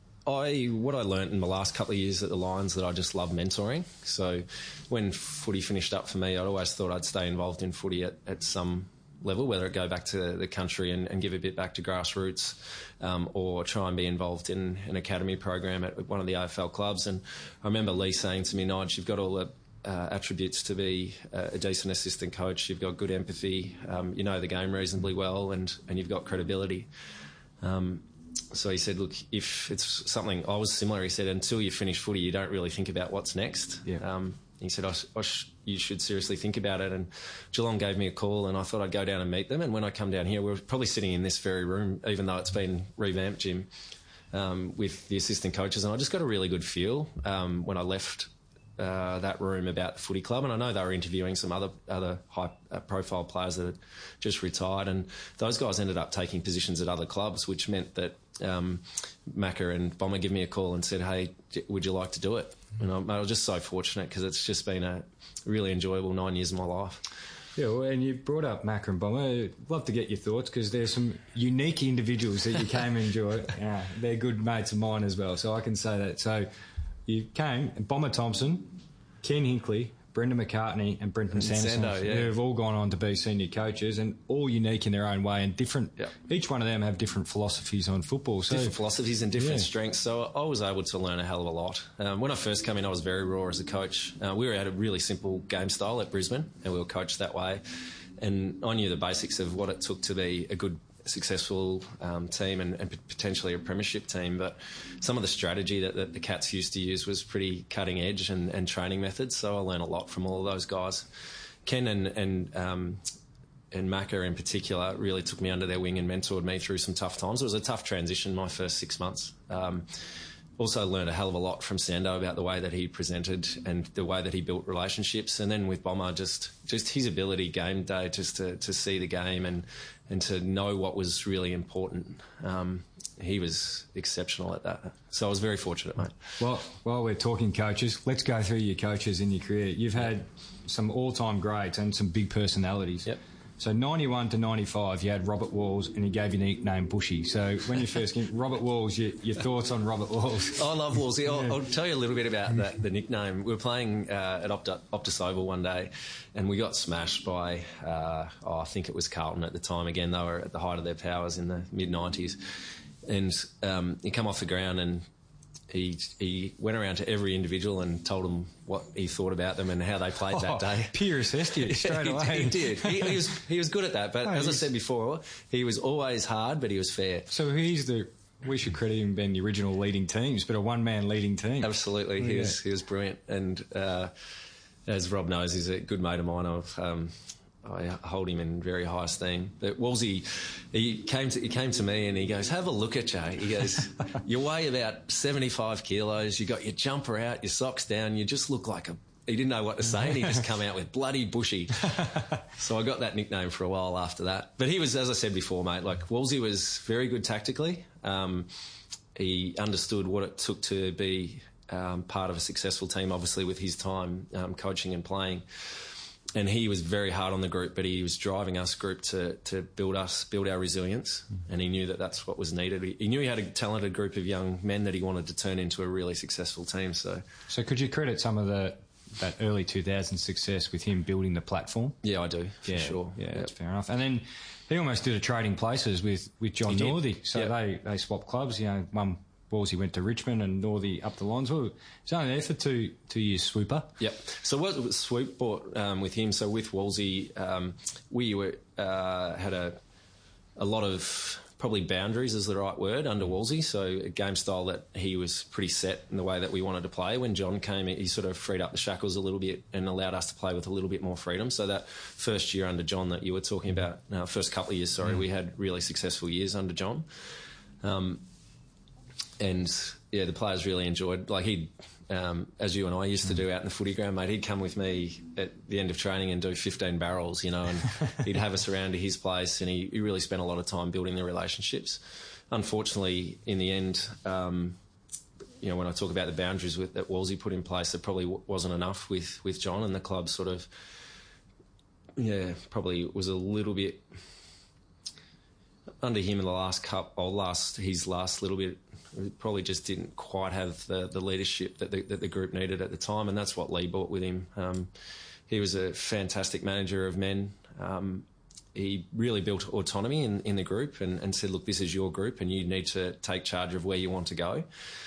I what I learnt in the last couple of years at the Lions, that I just love mentoring. So when footy finished up for me, I'd always thought I'd stay involved in footy at, at some level, whether it go back to the country and, and give a bit back to grassroots, um, or try and be involved in an academy program at one of the A F L clubs. And I remember Lee saying to me, Nige, you've got all the uh, attributes to be a, a decent assistant coach. You've got good empathy, um, you know the game reasonably well, and, and you've got credibility. Um, so he said, look, if it's something, I was similar, he said, until you finish footy, you don't really think about what's next. Yeah. Um, he said, I, I sh- you should seriously think about it. And Geelong gave me a call, and I thought I'd go down and meet them. And when I come down here, we're probably sitting in this very room, even though it's been revamped, Jim, um, with the assistant coaches. And I just got a really good feel um, when I left uh, that room about the footy club. And I know they were interviewing some other other high-profile players that had just retired. And those guys ended up taking positions at other clubs, which meant that um, Macca and Bomber gave me a call and said, hey, would you like to do it? And I, I was just so fortunate because it's just been a really enjoyable nine years of my life. Yeah, well, and you brought up Macca and Bomber. I'd love to get your thoughts because there's some unique individuals that you came and enjoyed. Yeah, they're good mates of mine as well, so I can say that. So you came, Bomber Thompson, Ken Hinkley, Brendan McCartney and Brenton Sanderson, Sando, yeah. who have all gone on to be senior coaches and all unique in their own way and different. Yep. Each one of them have different philosophies on football. So, different philosophies and different yeah. strengths. So I was able to learn a hell of a lot. Um, when I first came in, I was very raw as a coach. Uh, we were at a really simple game style at Brisbane, and we were coached that way. And I knew the basics of what it took to be a good, successful um, team and, and potentially a premiership team. But some of the strategy that, that the Cats used to use was pretty cutting edge and, and training methods. So I learned a lot from all of those guys. Ken and and um, and Macca in particular really took me under their wing and mentored me through some tough times. It was a tough transition my first six months. Um, also learned a hell of a lot from Sando about the way that he presented and the way that he built relationships. And then with Bomber, just just his ability game day just to, to see the game and, and to know what was really important. Um, he was exceptional at that. So I was very fortunate, mate. Well, while we're talking coaches, let's go through your coaches in your career. You've had some all-time greats and some big personalities. Yep. So ninety-one to ninety-five, you had Robert Walls, and he gave you the nickname Bushy. So when you first came, Robert Walls, your, your thoughts on Robert Walls? I love Walls. Yeah, I'll, I'll tell you a little bit about that, the nickname. We were playing uh, at Opta, Optus Oval one day, and we got smashed by, uh, oh, I think it was Carlton at the time. Again, they were at the height of their powers in the mid nineties. And um, you come off the ground and he he went around to every individual and told them what he thought about them and how they played oh, that day. Peer assessed you straight away. he did. He, he was he was good at that. But oh, as I said before, he was always hard, but he was fair. So he's the. We should credit him being the original leading teams, but a one-man leading team. Absolutely, he yeah. was he was brilliant, and uh, as Rob knows, he's a good mate of mine. I've, um, I hold him in very high esteem. But Wolsey, he came to he came to me and he goes, "Have a look at you." He goes, "You weigh about seventy-five kilos. You got your jumper out, your socks down. You just look like a." He didn't know what to say, and he just come out with bloody bushy. So I got that nickname for a while after that. But he was, as I said before, mate, like Wolsey was very good tactically. Um, he understood what it took to be um, part of a successful team, obviously with his time um, coaching and playing. And he was very hard on the group, but he was driving us group to, to build us, build our resilience. Mm-hmm. And he knew that that's what was needed. He, he knew he had a talented group of young men that he wanted to turn into a really successful team. So, so could you credit some of the that early two thousands success with him building the platform? Yeah, I do, for yeah, sure. Yeah, yep. That's fair enough. And then he almost did a trading places with, with John Northey. So yep. they, they swapped clubs. You know, one Wolsey went to Richmond and Northey up to Lonsville. He's only there for two two years, swooper. Yep. So what was Swoop bought um, with him? So with Wolsey, um, we were uh, had a a lot of probably boundaries is the right word under Wolsey. So a game style that he was pretty set in the way that we wanted to play. When John came, he sort of freed up the shackles a little bit and allowed us to play with a little bit more freedom. So that first year under John that you were talking about, no, first couple of years, sorry, mm. we had really successful years under John. Um, and yeah, the players really enjoyed, like he'd, um, as you and I used to do out in the footy ground, mate, he'd come with me at the end of training and do fifteen barrels, you know, and he'd have us around to his place, and he, he really spent a lot of time building the relationships. Unfortunately, in the end, um, you know, when I talk about the boundaries with, that Wolsey put in place, there probably w- wasn't enough with, with John, and the club sort of, yeah, probably was a little bit under him in the last cup, or last his last little bit. Probably just didn't quite have the, the leadership that the, that the group needed at the time, and that's what Lee brought with him. Um, he was a fantastic manager of men. Um, he really built autonomy in, in the group and, and said, look, this is your group and you need to take charge of where you want to go.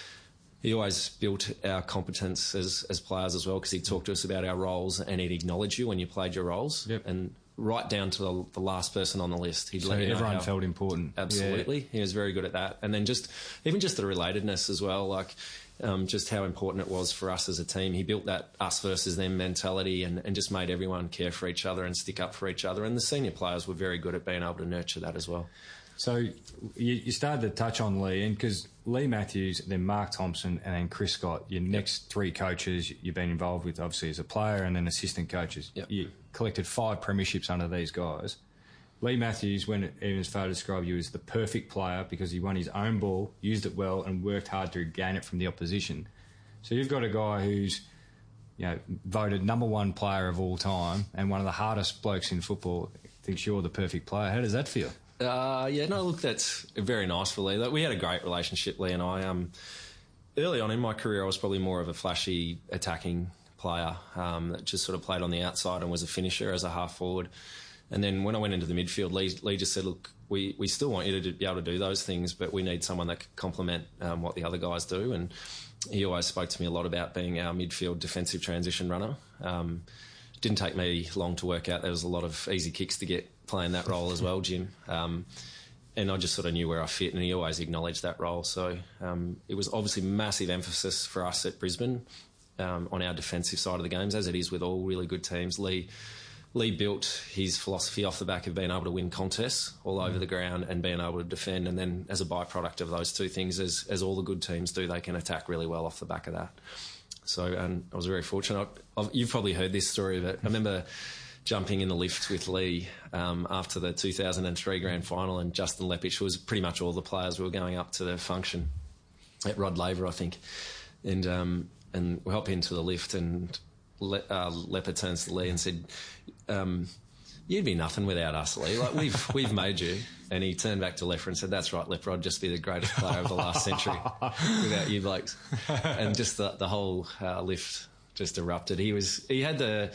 He always built our competence as, as players as well, because he'd talk to us about our roles and he'd acknowledge you when you played your roles. Yep. And right down to the, the last person on the list. He'd so let you know everyone how, felt important. Absolutely. Yeah. He was very good at that. And then just, even just the relatedness as well, like um, just how important it was for us as a team. He built that us versus them mentality and, and just made everyone care for each other and stick up for each other. And the senior players were very good at being able to nurture that as well. So you, you started to touch on Lee, and because Lee Matthews, then Mark Thompson, and then Chris Scott, your next yep. three coaches you've been involved with, obviously, as a player, and then assistant coaches. Yep. You collected five premierships under these guys. Lee Matthews went even as far to describe you as the perfect player because he won his own ball, used it well, and worked hard to gain it from the opposition. So you've got a guy who's, you know, voted number one player of all time and one of the hardest blokes in football thinks you're the perfect player. How does that feel? Uh, yeah, no, look, that's very nice for Lee. Like, we had a great relationship, Lee and I. Um, early on in my career, I was probably more of a flashy attacking player um, that just sort of played on the outside and was a finisher as a half forward. And then when I went into the midfield, Lee, Lee just said, look, we, we still want you to be able to do those things, but we need someone that can complement um, what the other guys do. And he always spoke to me a lot about being our midfield defensive transition runner. Um, didn't take me long to work out. There was a lot of easy kicks to get playing that role as well, Jim. Um, and I just sort of knew where I fit, and he always acknowledged that role. So um, it was obviously massive emphasis for us at Brisbane um, on our defensive side of the games, as it is with all really good teams. Lee Lee built his philosophy off the back of being able to win contests all over the ground and being able to defend, and then as a byproduct of those two things, as, as all the good teams do, they can attack really well off the back of that. So um, I was very fortunate. I've, you've probably heard this story, but I remember jumping in the lift with Lee um, after the two thousand three grand final, and Justin Lepich, who was pretty much all the players who were going up to the function at Rod Laver, I think, and um, and we hop into the lift, and Le- uh, Leper turns to Lee and said, um, "You'd be nothing without us, Lee. Like we've we've made you." And he turned back to Leper and said, "That's right, Leper. I'd just be the greatest player of the last century without you blokes." And just the, the whole uh, lift just erupted. He was he had the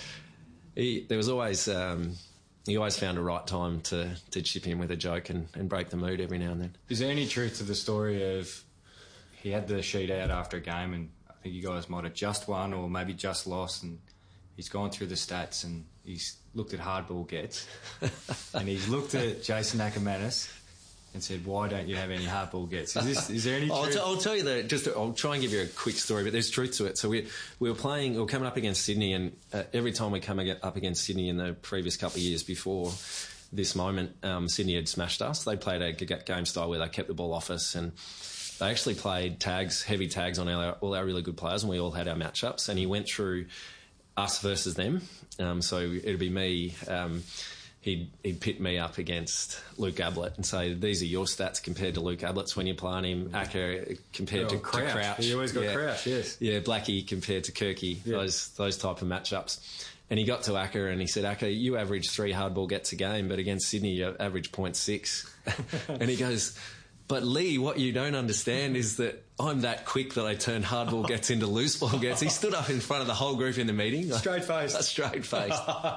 he, there was always um, he always found a right time to to chip in with a joke and, and break the mood every now and then. Is there any truth to the story of he had the sheet out after a game, and I think you guys might have just won or maybe just lost, and he's gone through the stats and he's looked at hardball gets, and he's looked at Jason Ackermanis and said, "Why don't you have any hardball gets?" Is, this, is there any truth? I'll, t- I'll tell you that. Just I'll try and give you a quick story, but there's truth to it. So we we were playing, we were coming up against Sydney, and uh, every time we come up against Sydney in the previous couple of years before this moment, um, Sydney had smashed us. They played a game style where they kept the ball off us, and they actually played tags, heavy tags on all our, all our really good players, and we all had our matchups. And he went through us versus them. Um, so it'd be me. Um, He'd, he'd pit me up against Luke Ablett and say, these are your stats compared to Luke Ablett's when you're playing him. Acker compared oh, to, Crouch. to Crouch. He always got yeah. Crouch, yes. Yeah, Blackie compared to Kirky, yeah. those those type of matchups. And he got to Acker and he said, Acker, you average three hardball gets a game, but against Sydney you average point six. And he goes, but Lee, what you don't understand is that I'm that quick that I turn hardball gets into loose ball gets. He stood up in front of the whole group in the meeting. Straight face. A straight face.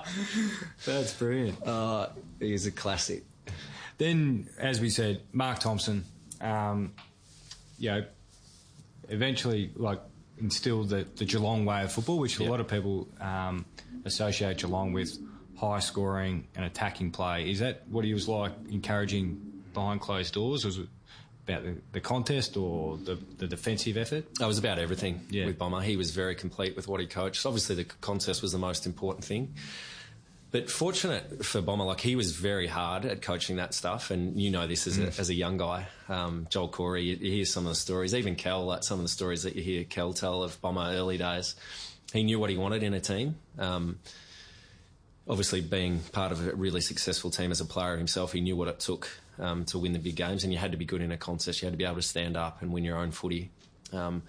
That's brilliant. Uh, he's a classic. Then, as we said, Mark Thompson, um, you know, eventually, like, instilled the, the Geelong way of football, which yep. a lot of people um, associate Geelong with high scoring and attacking play. Is that what he was like, encouraging behind closed doors? Was it about the, the contest or the, the defensive effort? It was about everything yeah. with Bomber. He was very complete with what he coached. Obviously, the contest was the most important thing. But fortunate for Bomber, like, he was very hard at coaching that stuff, and you know this as, mm. a, as a young guy. Um, Joel Corey, you, you hear some of the stories, even Kel, like some of the stories that you hear Kel tell of Bomber early days. He knew what he wanted in a team. Um, obviously, being part of a really successful team as a player himself, he knew what it took um, to win the big games, and you had to be good in a contest. You had to be able to stand up and win your own footy. Um,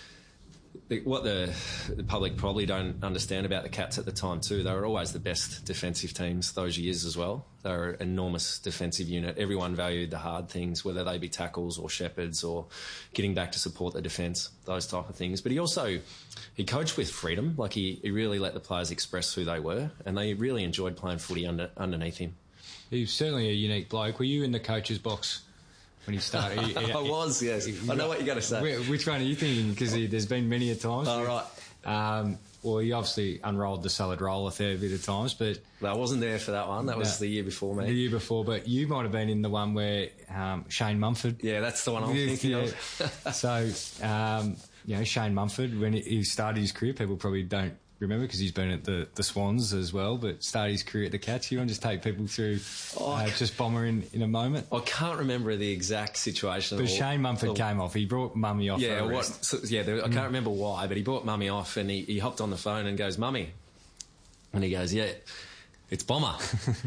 what the, the public probably don't understand about the Cats at the time too, they were always the best defensive teams those years as well. They were an enormous defensive unit. Everyone valued the hard things, whether they be tackles or shepherds or getting back to support the defence, those type of things. But he also, he coached with freedom. Like, he, he really let the players express who they were, and they really enjoyed playing footy under, underneath him. He was certainly a unique bloke. Were you in the coach's box when he started? He, he, I was, yes. He, I know what you're going to say. Which one are you thinking? Because there's been many a times. Oh, right. Um, well, he obviously unrolled the salad roll a fair bit of times, but... No, I wasn't there for that one. That was no, the year before me. The year before, but you might have been in the one where um, Shane Mumford... Yeah, that's the one I'm thinking yeah. of. So, um, you know, Shane Mumford, when he started his career, people probably don't remember because he's been at the, the Swans as well, but started his career at the Cats. You want to just take people through oh, uh, just Bomber in, in a moment? I can't remember the exact situation. But Shane Mumford or, came off. He brought Mummy off. Yeah, what, so, yeah. There, I can't mm. remember why, but he brought Mummy off and he, he hopped on the phone and goes, "Mummy," and he goes, "Yeah, it's Bomber.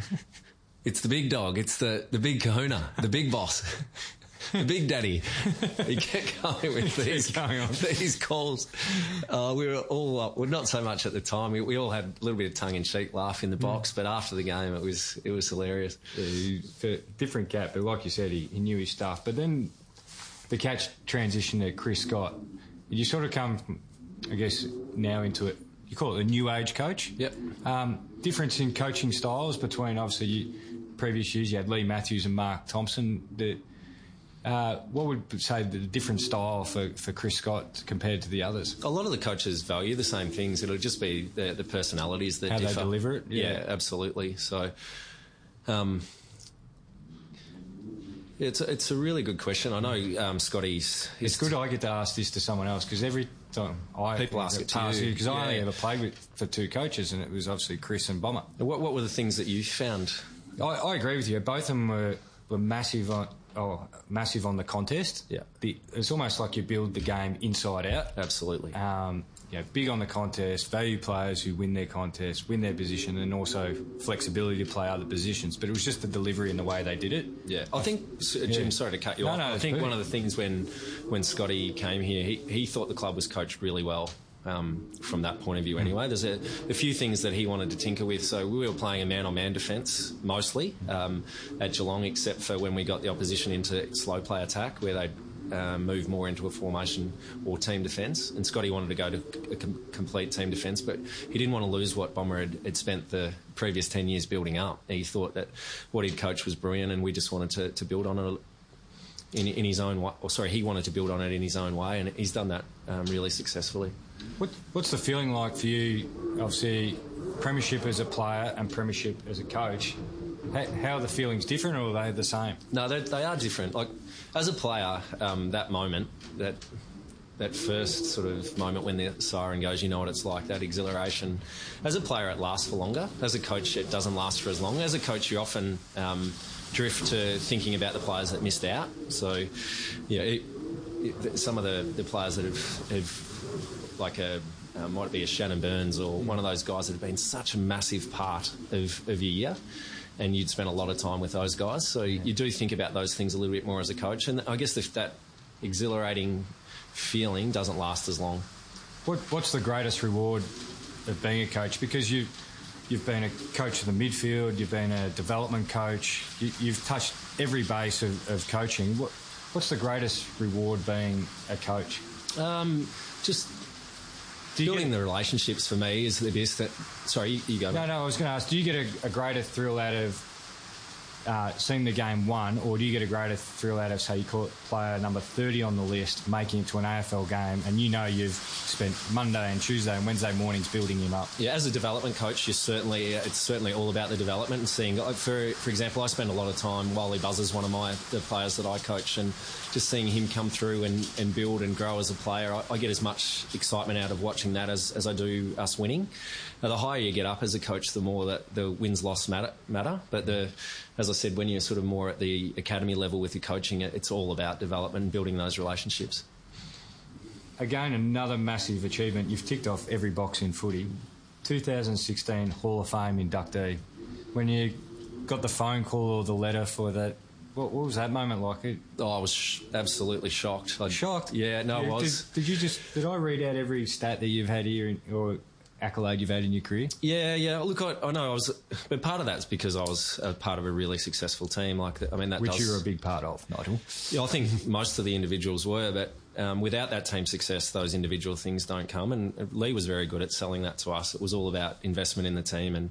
It's the big dog. It's the, the big kahuna, the big boss." The big daddy. He kept going with these, going these calls. Uh, we were all up. Well, not so much at the time. We, we all had a little bit of tongue-in-cheek laugh in the box, mm. but after the game, it was it was hilarious. Yeah, he, different cat, but like you said, he, he knew his stuff. But then the Cats transition to Chris Scott. You sort of come, from, I guess, now into it. You call it a new age coach. Yep. Um, difference in coaching styles between obviously you, previous years. You had Lee Matthews and Mark Thompson. The, Uh, what would say the different style for, for Chris Scott compared to the others? A lot of the coaches value the same things. It'll just be the, the personalities that How differ. How they deliver it? Yeah, yeah absolutely. So, um, it's a, it's a really good question. I know um, Scotty's... It's good I get to ask this to someone else because every time I... People ask it to you. Because yeah. I only ever played with for two coaches and it was obviously Chris and Bomber. What, what were the things that you found? I, I agree with you. Both of them were, were massive on... Oh, massive on the contest. Yeah, the, it's almost like you build the game inside out. Absolutely. Um, you know, big on the contest, value players who win their contest, win their position, and also flexibility to play other positions. But it was just the delivery and the way they did it. Yeah, I think Jim. Yeah. Sorry to cut you no, off. No, I think good. one of the things when when Scotty came here, he he thought the club was coached really well. Um, from that point of view anyway. There's a, a few things that he wanted to tinker with. So we were playing a man-on-man defence mostly um, at Geelong, except for when we got the opposition into slow play attack where they'd uh, move more into a formation or team defence. And Scotty wanted to go to a com- complete team defence, but he didn't want to lose what Bomber had, had spent the previous ten years building up. He thought that what he'd coached was brilliant and we just wanted to, to build on it in, in his own way. Or sorry, he wanted to build on it in his own way, and he's done that um, really successfully. What, what's the feeling like for you, obviously, premiership as a player and premiership as a coach? How, how are the feelings different, or are they the same? No, they are different. Like, as a player, um, that moment, that that first sort of moment when the siren goes, you know what it's like, that exhilaration. As a player, it lasts for longer. As a coach, it doesn't last for as long. As a coach, you often um, drift to thinking about the players that missed out. So, yeah, it, it, some of the, the players that have, have like a uh, might be a Shannon Burns or one of those guys that have been such a massive part of, of your year, and you'd spent a lot of time with those guys. So you do think about those things a little bit more as a coach. And I guess if that exhilarating feeling doesn't last as long. What, what's the greatest reward of being a coach? Because you, you've been a coach of the midfield, you've been a development coach, you, you've touched every base of, of coaching. What, what's the greatest reward being a coach? Um, just building get, the relationships for me is the best. That sorry, you, you go. No, no, I was going to ask, do you get a, a greater thrill out of Uh, seeing the game won, or do you get a greater thrill out of, say, you call it player number thirty on the list, making it to an A F L game, and you know you've spent Monday and Tuesday and Wednesday mornings building him up? Yeah, as a development coach, you certainly it's certainly all about the development and seeing. For for example, I spend a lot of time. Wally Buzzer's one of my the players that I coach, and just seeing him come through and, and build and grow as a player, I, I get as much excitement out of watching that as, as I do us winning. Now, the higher you get up as a coach, the more that the wins-loss matter, matter. But the, as I said, when you're sort of more at the academy level with your coaching, it, it's all about development and building those relationships. Again, another massive achievement. You've ticked off every box in footy. two thousand sixteen Hall of Fame inductee. When you got the phone call or the letter for that, what, what was that moment like? It, oh, I was sh- absolutely shocked. I'd, shocked? Yeah, no, yeah, I was. Did, did you just? Did I read out every stat that you've had here, in, or accolade you've had in your career? Yeah, yeah. Look, I, I know I was, but part of that's because I was a part of a really successful team. Like, I mean, that which does, you were a big part of, Nigel. Yeah, I think most of the individuals were, but um, without that team success, those individual things don't come. And Lee was very good at selling that to us. It was all about investment in the team, and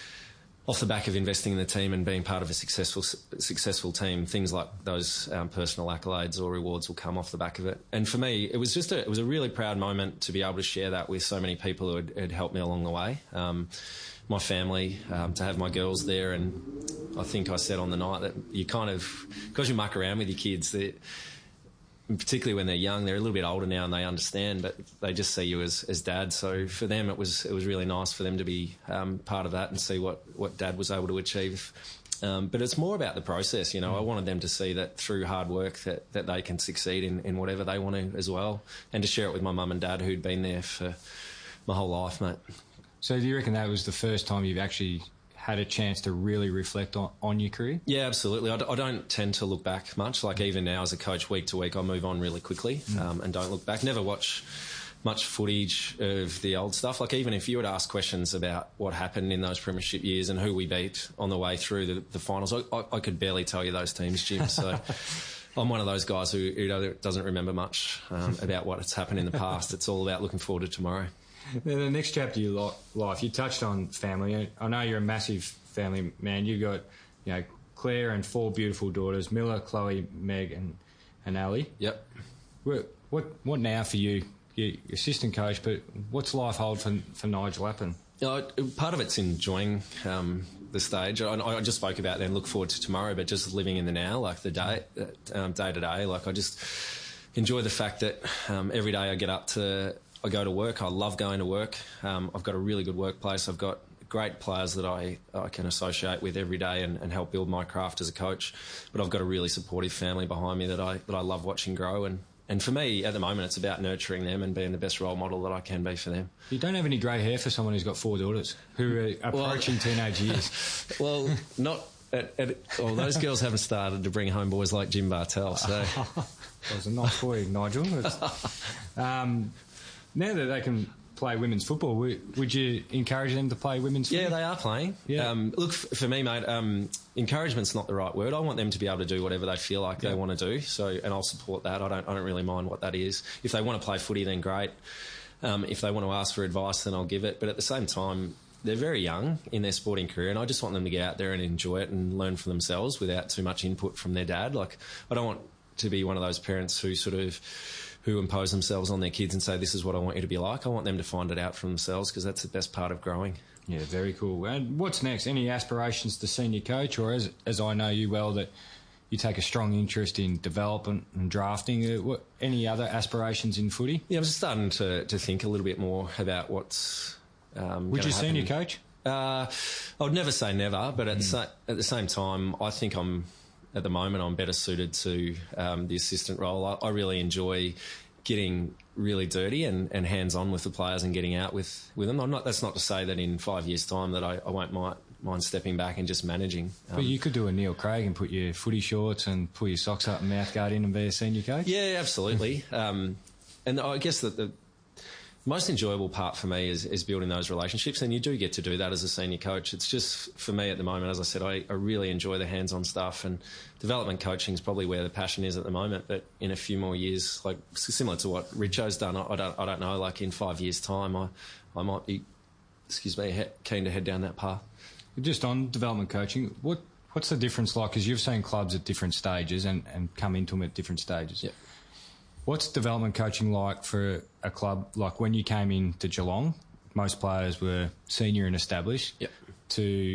off the back of investing in the team and being part of a successful successful team, things like those um, personal accolades or rewards will come off the back of it. And for me, it was just a, it was a really proud moment to be able to share that with so many people who had, had helped me along the way. Um, my family, um, to have my girls there, and I think I said on the night that you kind of, because you muck around with your kids, that particularly when they're young, they're a little bit older now and they understand, but they just see you as, as dad. So for them, it was it was really nice for them to be um, part of that and see what, what dad was able to achieve. Um, but it's more about the process, you know. I wanted them to see that through hard work that, that they can succeed in, in whatever they want to as well, and to share it with my mum and dad who'd been there for my whole life, mate. So do you reckon that was the first time you've actually had a chance to really reflect on, on your career? Yeah, absolutely. I, d- I don't tend to look back much. Like, even now as a coach, week to week, I move on really quickly mm. um, and don't look back. Never watch much footage of the old stuff. Like, even if you were to ask questions about what happened in those premiership years and who we beat on the way through the, the finals, I, I, I could barely tell you those teams, Jim. So I'm one of those guys who, who doesn't remember much um, about what's happened in the past. It's all about looking forward to tomorrow. Now, the next chapter of your life, you touched on family. I know you're a massive family man. You've got, you know, Claire and four beautiful daughters, Miller, Chloe, Meg and, and Ali. Yep. What, what what now for you? You're assistant coach, but what's life hold for, for Nigel Appin? Uh, part of it's enjoying um, the stage. I, I just spoke about that and look forward to tomorrow, but just living in the now, like the day, um, day to day. Like, I just enjoy the fact that um, every day I get up to... I go to work. I love going to work. Um, I've got a really good workplace. I've got great players that I, I can associate with every day and, and help build my craft as a coach. But I've got a really supportive family behind me that I that I love watching grow. And, and for me, at the moment, it's about nurturing them and being the best role model that I can be for them. You don't have any grey hair for someone who's got four daughters who are approaching well, teenage years. Well, not... At, at, well, those girls haven't started to bring home boys like Jim Bartell. So that was a nice boy, Nigel. um, Now that they can play women's football, would you encourage them to play women's football? Yeah, they are playing. Yeah. Um, look, for me, mate, um, encouragement's not the right word. I want them to be able to do whatever they feel like yeah. they want to do. So, and I'll support that. I don't, I don't really mind what that is. If they want to play footy, then great. Um, if they want to ask for advice, then I'll give it. But at the same time, they're very young in their sporting career, and I just want them to get out there and enjoy it and learn for themselves without too much input from their dad. Like, I don't want to be one of those parents who sort of who impose themselves on their kids and say, this is what I want you to be like. I want them to find it out for themselves, because that's the best part of growing. Yeah, very cool. And what's next? Any aspirations to senior coach, or as as I know you well, that you take a strong interest in development and drafting? Uh, what, any other aspirations in footy? Yeah, I'm just starting to, to think a little bit more about what's um, Would you happen. senior coach? Uh, I would never say never, but at, mm. the sa- at the same time, I think I'm, at the moment, I'm better suited to um, the assistant role. I, I really enjoy getting really dirty and, and hands-on with the players and getting out with, with them. I'm not. That's not to say that in five years' time that I, I won't mind, mind stepping back and just managing. Um, but you could do a Neil Craig and put your footy shorts and pull your socks up and mouthguard in and be a senior coach? Yeah, absolutely. um, and I guess that the most enjoyable part for me is, is building those relationships, and you do get to do that as a senior coach. It's just, for me at the moment, as I said, I, I really enjoy the hands-on stuff, and development coaching is probably where the passion is at the moment. But in a few more years, like similar to what Richo's done, I, I don't, I don't know. Like in five years' time, I, I might be, excuse me, he, keen to head down that path. Just on development coaching, what what's the difference like? Because you've seen clubs at different stages and, and come into them at different stages. Yep. What's development coaching like for a club? Like when you came into Geelong, most players were senior and established. Yep. To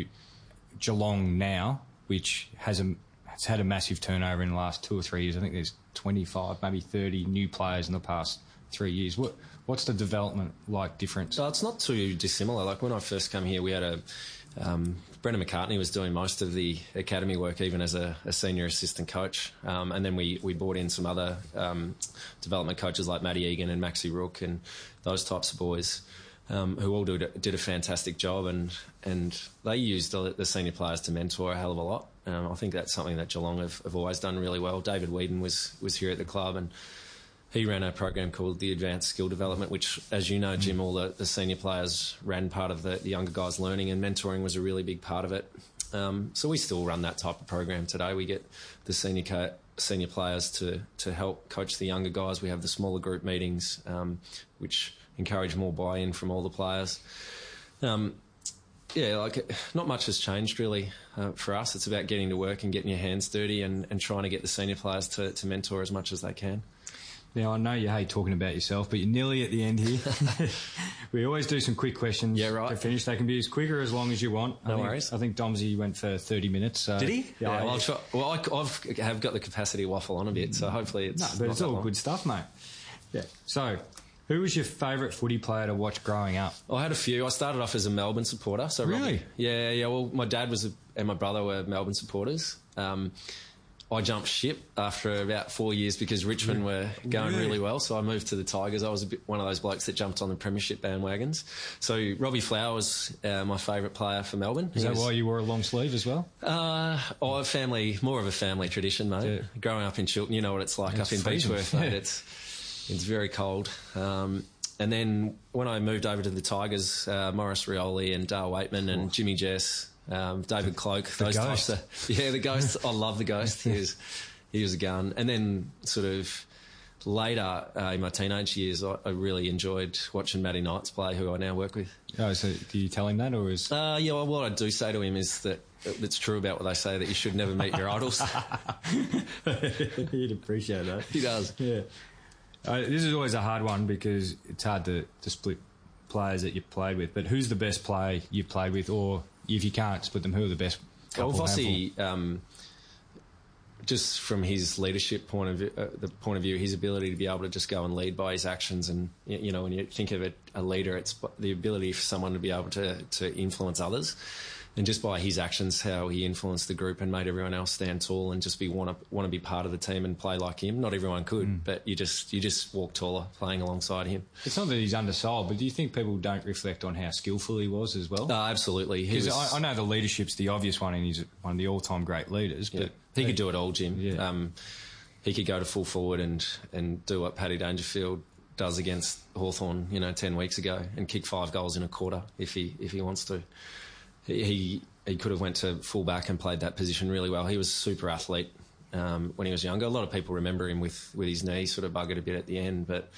Geelong now, which has a has had a massive turnover in the last two or three years. I think there's twenty-five, maybe thirty new players in the past three years. What what's the development like difference? Oh, it's not too dissimilar. Like when I first came here, we had a um, Brendan McCartney was doing most of the academy work, even as a, a senior assistant coach. Um, and then we, we brought in some other um, development coaches like Matty Egan and Maxie Rook and those types of boys, um, who all did, did a fantastic job. And, and they used the, the senior players to mentor a hell of a lot. Um, I think that's something that Geelong have, have always done really well. David Whedon was, was here at the club, and he ran a program called the Advanced Skill Development, which, as you know, Jim, all the, the senior players ran part of the, the younger guys' learning, and mentoring was a really big part of it. Um, so we still run that type of program today. We get the senior co- senior players to, to help coach the younger guys. We have the smaller group meetings, um, which encourage more buy-in from all the players. Um, yeah, like not much has changed really uh, for us. It's about getting to work and getting your hands dirty and, and trying to get the senior players to, to mentor as much as they can. Now, I know you hate talking about yourself, but you're nearly at the end here. We always do some quick questions yeah, right. to finish. They can be as quick or as long as you want. No I think, worries. I think Domsey went for thirty minutes. So. Did he? Yeah, yeah, well, yeah. I'll try, well I, I've have got the capacity to waffle on a bit, so hopefully it's No, but not it's that all long. good stuff, mate. Yeah. So, who was your favourite footy player to watch growing up? I had a few. I started off as a Melbourne supporter. So Really? Robbie, yeah, yeah. Well, my dad was a, and my brother were Melbourne supporters. Um, I jumped ship after about four years because Richmond were going Really? really well, so I moved to the Tigers. I was a bit, one of those blokes that jumped on the premiership bandwagons. So Robbie Flower was uh, my favourite player for Melbourne. Is He that was, why you wore a long sleeve as well? Uh, oh, a family, more of a family tradition, mate. Yeah. Growing up in Chiltern, you know what it's like It's up in freezing. Beechworth, mate. Yeah. It's it's very cold. Um, and then when I moved over to the Tigers, uh, Morris Rioli and Dale Waitman and Jimmy Jess, um, David Cloak, those Ghost. types of yeah, the Ghost. I love the Ghost. He was he was a gun. And then sort of later uh, in my teenage years, I, I really enjoyed watching Matty Knights play, who I now work with. Oh, so do you tell him that, or is? Uh, yeah, well, what I do say to him is that it's true about what they say, that you should never meet your idols. He'd appreciate that. He does. Yeah. Uh, this is always a hard one because it's hard to, to split players that you've played with. But who's the best player you've played with, or if you can't split them, who are the best? Well, couple, Vossi, um, just from his leadership point of view, uh, the point of view, his ability to be able to just go and lead by his actions, and you know, when you think of it, a leader, it's the ability for someone to be able to to influence others. And just by his actions, how he influenced the group and made everyone else stand tall and just be want to want to be part of the team and play like him. Not everyone could, mm. but you just you just walk taller playing alongside him. It's not that he's undersold, but do you think people don't reflect on how skillful he was as well? No, absolutely. Because I, I know the leadership's the obvious one, and he's one of the all-time great leaders. But yeah. he could do it all, Jim. Yeah. Um, he could go to full forward and and do what Paddy Dangerfield does against Hawthorn, you know, ten weeks ago, and kick five goals in a quarter if he if he wants to. He he could have went to full back and played that position really well. He was a super athlete um, when he was younger. A lot of people remember him with, with his knee sort of buggered a bit at the end, but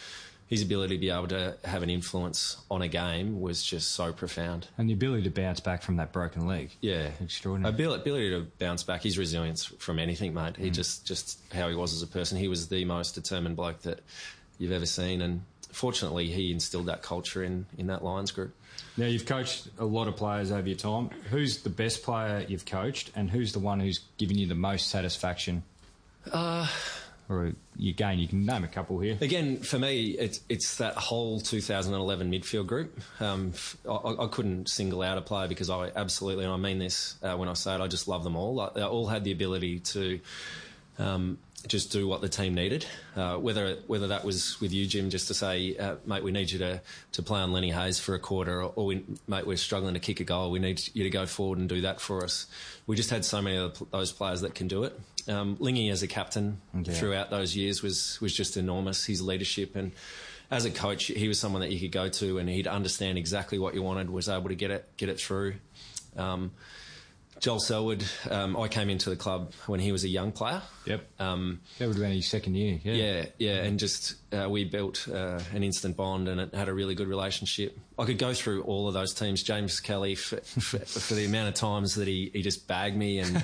his ability to be able to have an influence on a game was just so profound. And the ability to bounce back from that broken leg. Yeah. Extraordinary. Ability, ability to bounce back, his resilience from anything, mate. He mm. just, just how he was as a person. He was the most determined bloke that you've ever seen, and fortunately he instilled that culture in, in that Lions group. Now, you've coached a lot of players over your time. Who's the best player you've coached, and who's the one who's given you the most satisfaction? Uh, or you, again, you can name a couple here. Again, for me, it's, it's that whole two thousand eleven midfield group. Um, I, I couldn't single out a player because I absolutely, and I mean this uh, when I say it, I just love them all. Like, they all had the ability to... Um, just do what the team needed. Uh, whether whether that was with you, Jim, just to say, uh, mate, we need you to, to play on Lenny Hayes for a quarter, or, or we, mate, we're struggling to kick a goal. We need you to go forward and do that for us. We just had so many of those players that can do it. Um, Lingy as a captain yeah. throughout those years was, was just enormous. His leadership, and as a coach, he was someone that you could go to and he'd understand exactly what you wanted, was able to get it get it through. Um, Joel Selwood, um, I came into the club when he was a young player. Yep. Um, that would have been his second year. Yeah, yeah, yeah and just uh, we built uh, an instant bond, and it had a really good relationship. I could go through all of those teams. James Kelly, for, for, for the amount of times that he, he just bagged me and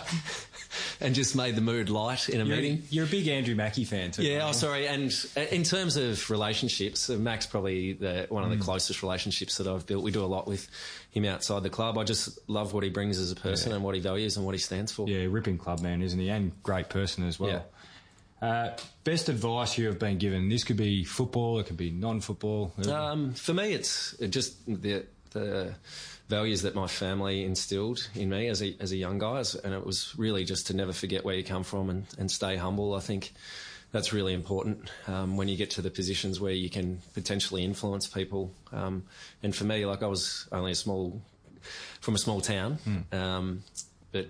and just made the mood light in a you're, meeting. You're a big Andrew Mackie fan too. Yeah, right? oh, sorry. And in terms of relationships, Mac's probably the, one of the mm. closest relationships that I've built. We do a lot with him outside the club. I just love what he brings as a person yeah. and what he values and what he stands for. Yeah, ripping club man, isn't he? And great person as well. Yeah. Uh, best advice you have been given? This could be football, it could be non-football. Um, for me, it's just the the values that my family instilled in me as a as a young guy, and it was really just to never forget where you come from and, and stay humble. I think that's really important um, when you get to the positions where you can potentially influence people. Um, and for me, like I was only a small from a small town, mm. um, but.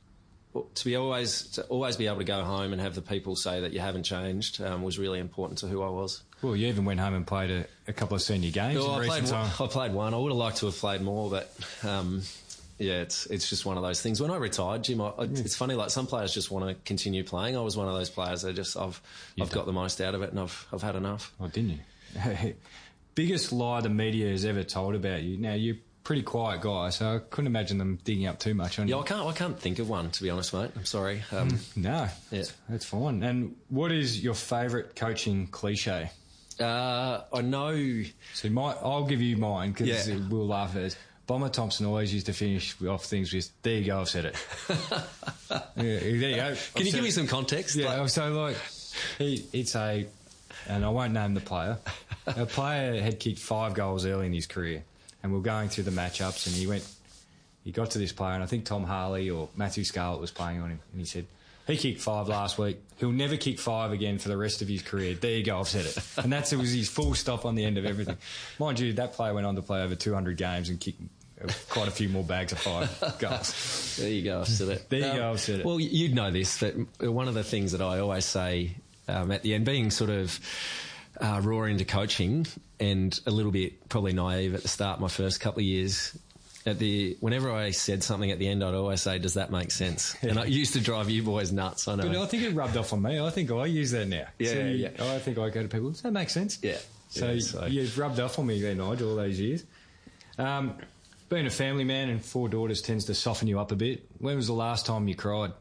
To be always to always be able to go home and have the people say that you haven't changed um, was really important to who I was. Well, you even went home and played a, a couple of senior games. Oh, in I, played time. one, I played one. I would have liked to have played more, but um, yeah, it's it's just one of those things. When I retired, Jim, I, yeah. it's funny. Like some players just want to continue playing. I was one of those players that just I've you I've done. got the most out of it, and I've I've had enough. Oh, didn't you? Biggest lie the media has ever told about you. Now you. Pretty quiet guy, so I couldn't imagine them digging up too much on yeah, you. I can't. I can't think of one, to be honest, mate. I'm sorry. Um, mm, no, yeah, that's, that's fine. And what is your favourite coaching cliche? Uh, I know. So my, I'll give you mine because yeah. we'll laugh at it. Bomber Thompson always used to finish off things with, "There you go, I've said it." yeah, there you go. I've Can you give me some context? Yeah, like... so like he, he'd say, and I won't name the player. A player had kicked five goals early in his career. And we were going through the matchups, and he went, he got to this player, and I think Tom Harley or Matthew Scarlett was playing on him, and he said, he kicked five last week. He'll never kick five again for the rest of his career. There you go, I've said it. And that's it was his full stop on the end of everything. Mind you, that player went on to play over two hundred games and kick quite a few more bags of five goals. There you go, I've said it. There you um, go, I've said it. Well, you'd know this, but one of the things that I always say um, at the end, being sort of Uh, raw into coaching and a little bit probably naive at the start, my first couple of years. At the whenever I said something at the end, I'd always say, "Does that make sense?" And it used to drive you boys nuts. I know. But I think it rubbed off on me. I think I use that now. Yeah, so yeah. I think I go to people. Does that make sense? Yeah. So, yeah, so. you've rubbed off on me there, Nigel, all those years. Um, being a family man and four daughters tends to soften you up a bit. When was the last time you cried?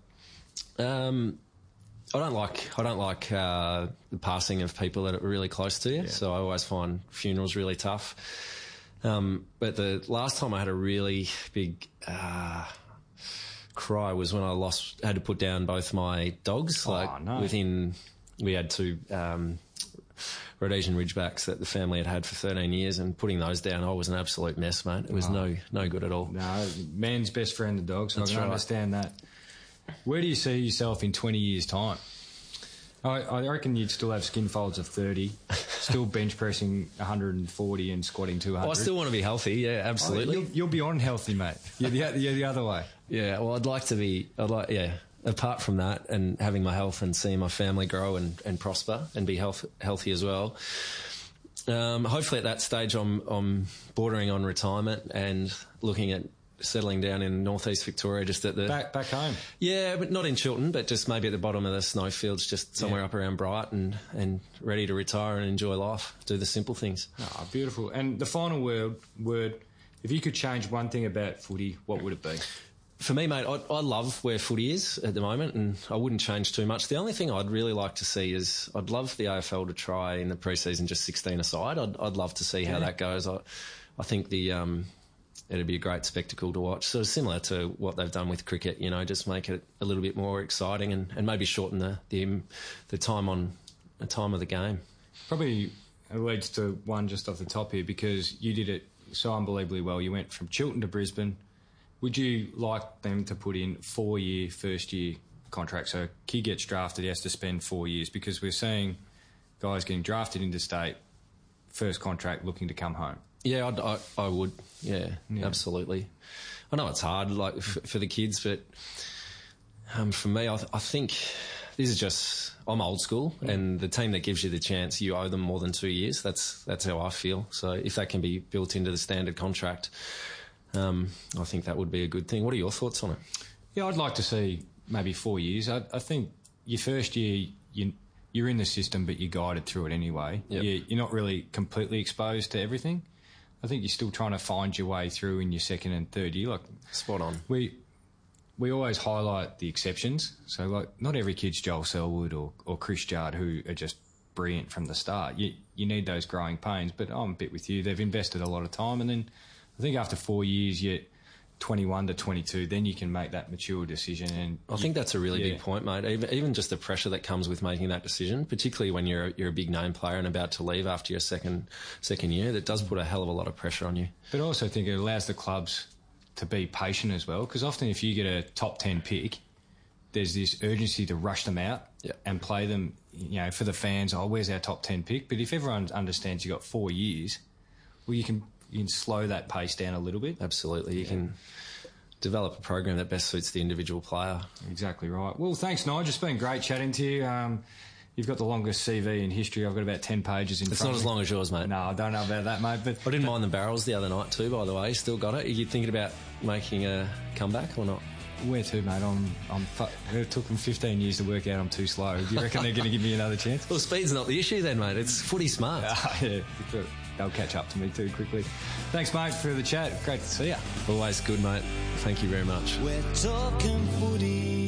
Um. I don't like I don't like uh, the passing of people that are really close to you, yeah. so I always find funerals really tough. Um, but the last time I had a really big uh, cry was when I lost had to put down both my dogs. Oh, like no. within, we had two um, Rhodesian Ridgebacks that the family had had for thirteen years, and putting those down, I was an absolute mess, mate. It was oh. no no good at all. No, man's best friend, the dog. So That's I can right. understand that. Where do you see yourself in twenty years' time? I, I reckon you'd still have skin folds of thirty, still bench pressing one hundred forty and squatting two hundred. Oh, I still want to be healthy, yeah, absolutely. Oh, you'll, you'll be on healthy, mate. You're the, you're the other way. Yeah, well, I'd like to be, I'd like, yeah, apart from that and having my health and seeing my family grow and, and prosper and be health, healthy as well. Um, hopefully at that stage I'm, I'm bordering on retirement and looking at settling down in northeast Victoria, just at the Back back home. Yeah, but not in Chiltern, but just maybe at the bottom of the snowfields, just somewhere Yeah. up around Bright, and, and ready to retire and enjoy life, do the simple things. Oh, beautiful. And the final word, word, if you could change one thing about footy, what would it be? For me, mate, I, I love where footy is at the moment, and I wouldn't change too much. The only thing I'd really like to see is I'd love the A F L to try in the pre-season just sixteen aside. I'd, I'd love to see how Yeah. that goes. I, I think the um, it'd be a great spectacle to watch. So similar to what they've done with cricket, you know, just make it a little bit more exciting and, and maybe shorten the, the the time on the time of the game. Probably leads to one just off the top here, because you did it so unbelievably well. You went from Chiltern to Brisbane. Would you like them to put in four-year, first-year contracts? So a kid gets drafted, he has to spend four years, because we're seeing guys getting drafted into state, first contract, looking to come home. Yeah, I'd, I, I would. Yeah, Yeah. absolutely. I know it's hard, like f- for the kids, but um, for me, I, th- I think this is just I'm old school, and the team that gives you the chance, you owe them more than two years. That's that's how I feel. So if that can be built into the standard contract, um, I think that would be a good thing. What are your thoughts on it? Yeah, I'd like to see maybe four years. I, I think your first year, you, you're in the system, but you're guided through it anyway. Yep. You, you're not really completely exposed to everything. I think you're still trying to find your way through in your second and third year. Like Spot on. we we always highlight the exceptions. So, like, not every kid's Joel Selwood or, or Chris Jard, who are just brilliant from the start. You you need those growing pains. But I'm a bit with you. They've invested a lot of time, and then I think after four years, you're twenty-one to twenty-two, then you can make that mature decision. And I think that's a really yeah. big point, mate. Even, even just the pressure that comes with making that decision, particularly when you're a, you're a big name player and about to leave after your second second year, that does put a hell of a lot of pressure on you. But I also think it allows the clubs to be patient as well, because often if you get a top ten pick, there's this urgency to rush them out Yeah. and play them, you know, for the fans. Oh, where's our top ten pick? But if everyone understands you've got four years, well, you can you can slow that pace down a little bit. Absolutely. You can develop a program that best suits the individual player. Exactly right. Well, thanks, Nigel. It's been great chatting to you. Um, you've got the longest C V in history. I've got about ten pages in It's front not of as me. long as yours, mate. No, I don't know about that, mate. But I didn't mind the barrels the other night too, by the way. Still got it. Are you thinking about making a comeback or not? where to, mate? I'm, I'm. Fu- it took them fifteen years to work out I'm too slow. Do you reckon they're going to give me another chance? Well, speed's not the issue then, mate. It's footy smart. Ah, yeah, they'll catch up to me too quickly. Thanks, mate, for the chat. Great to see you. Always good, mate. Thank you very much. We're talking footy.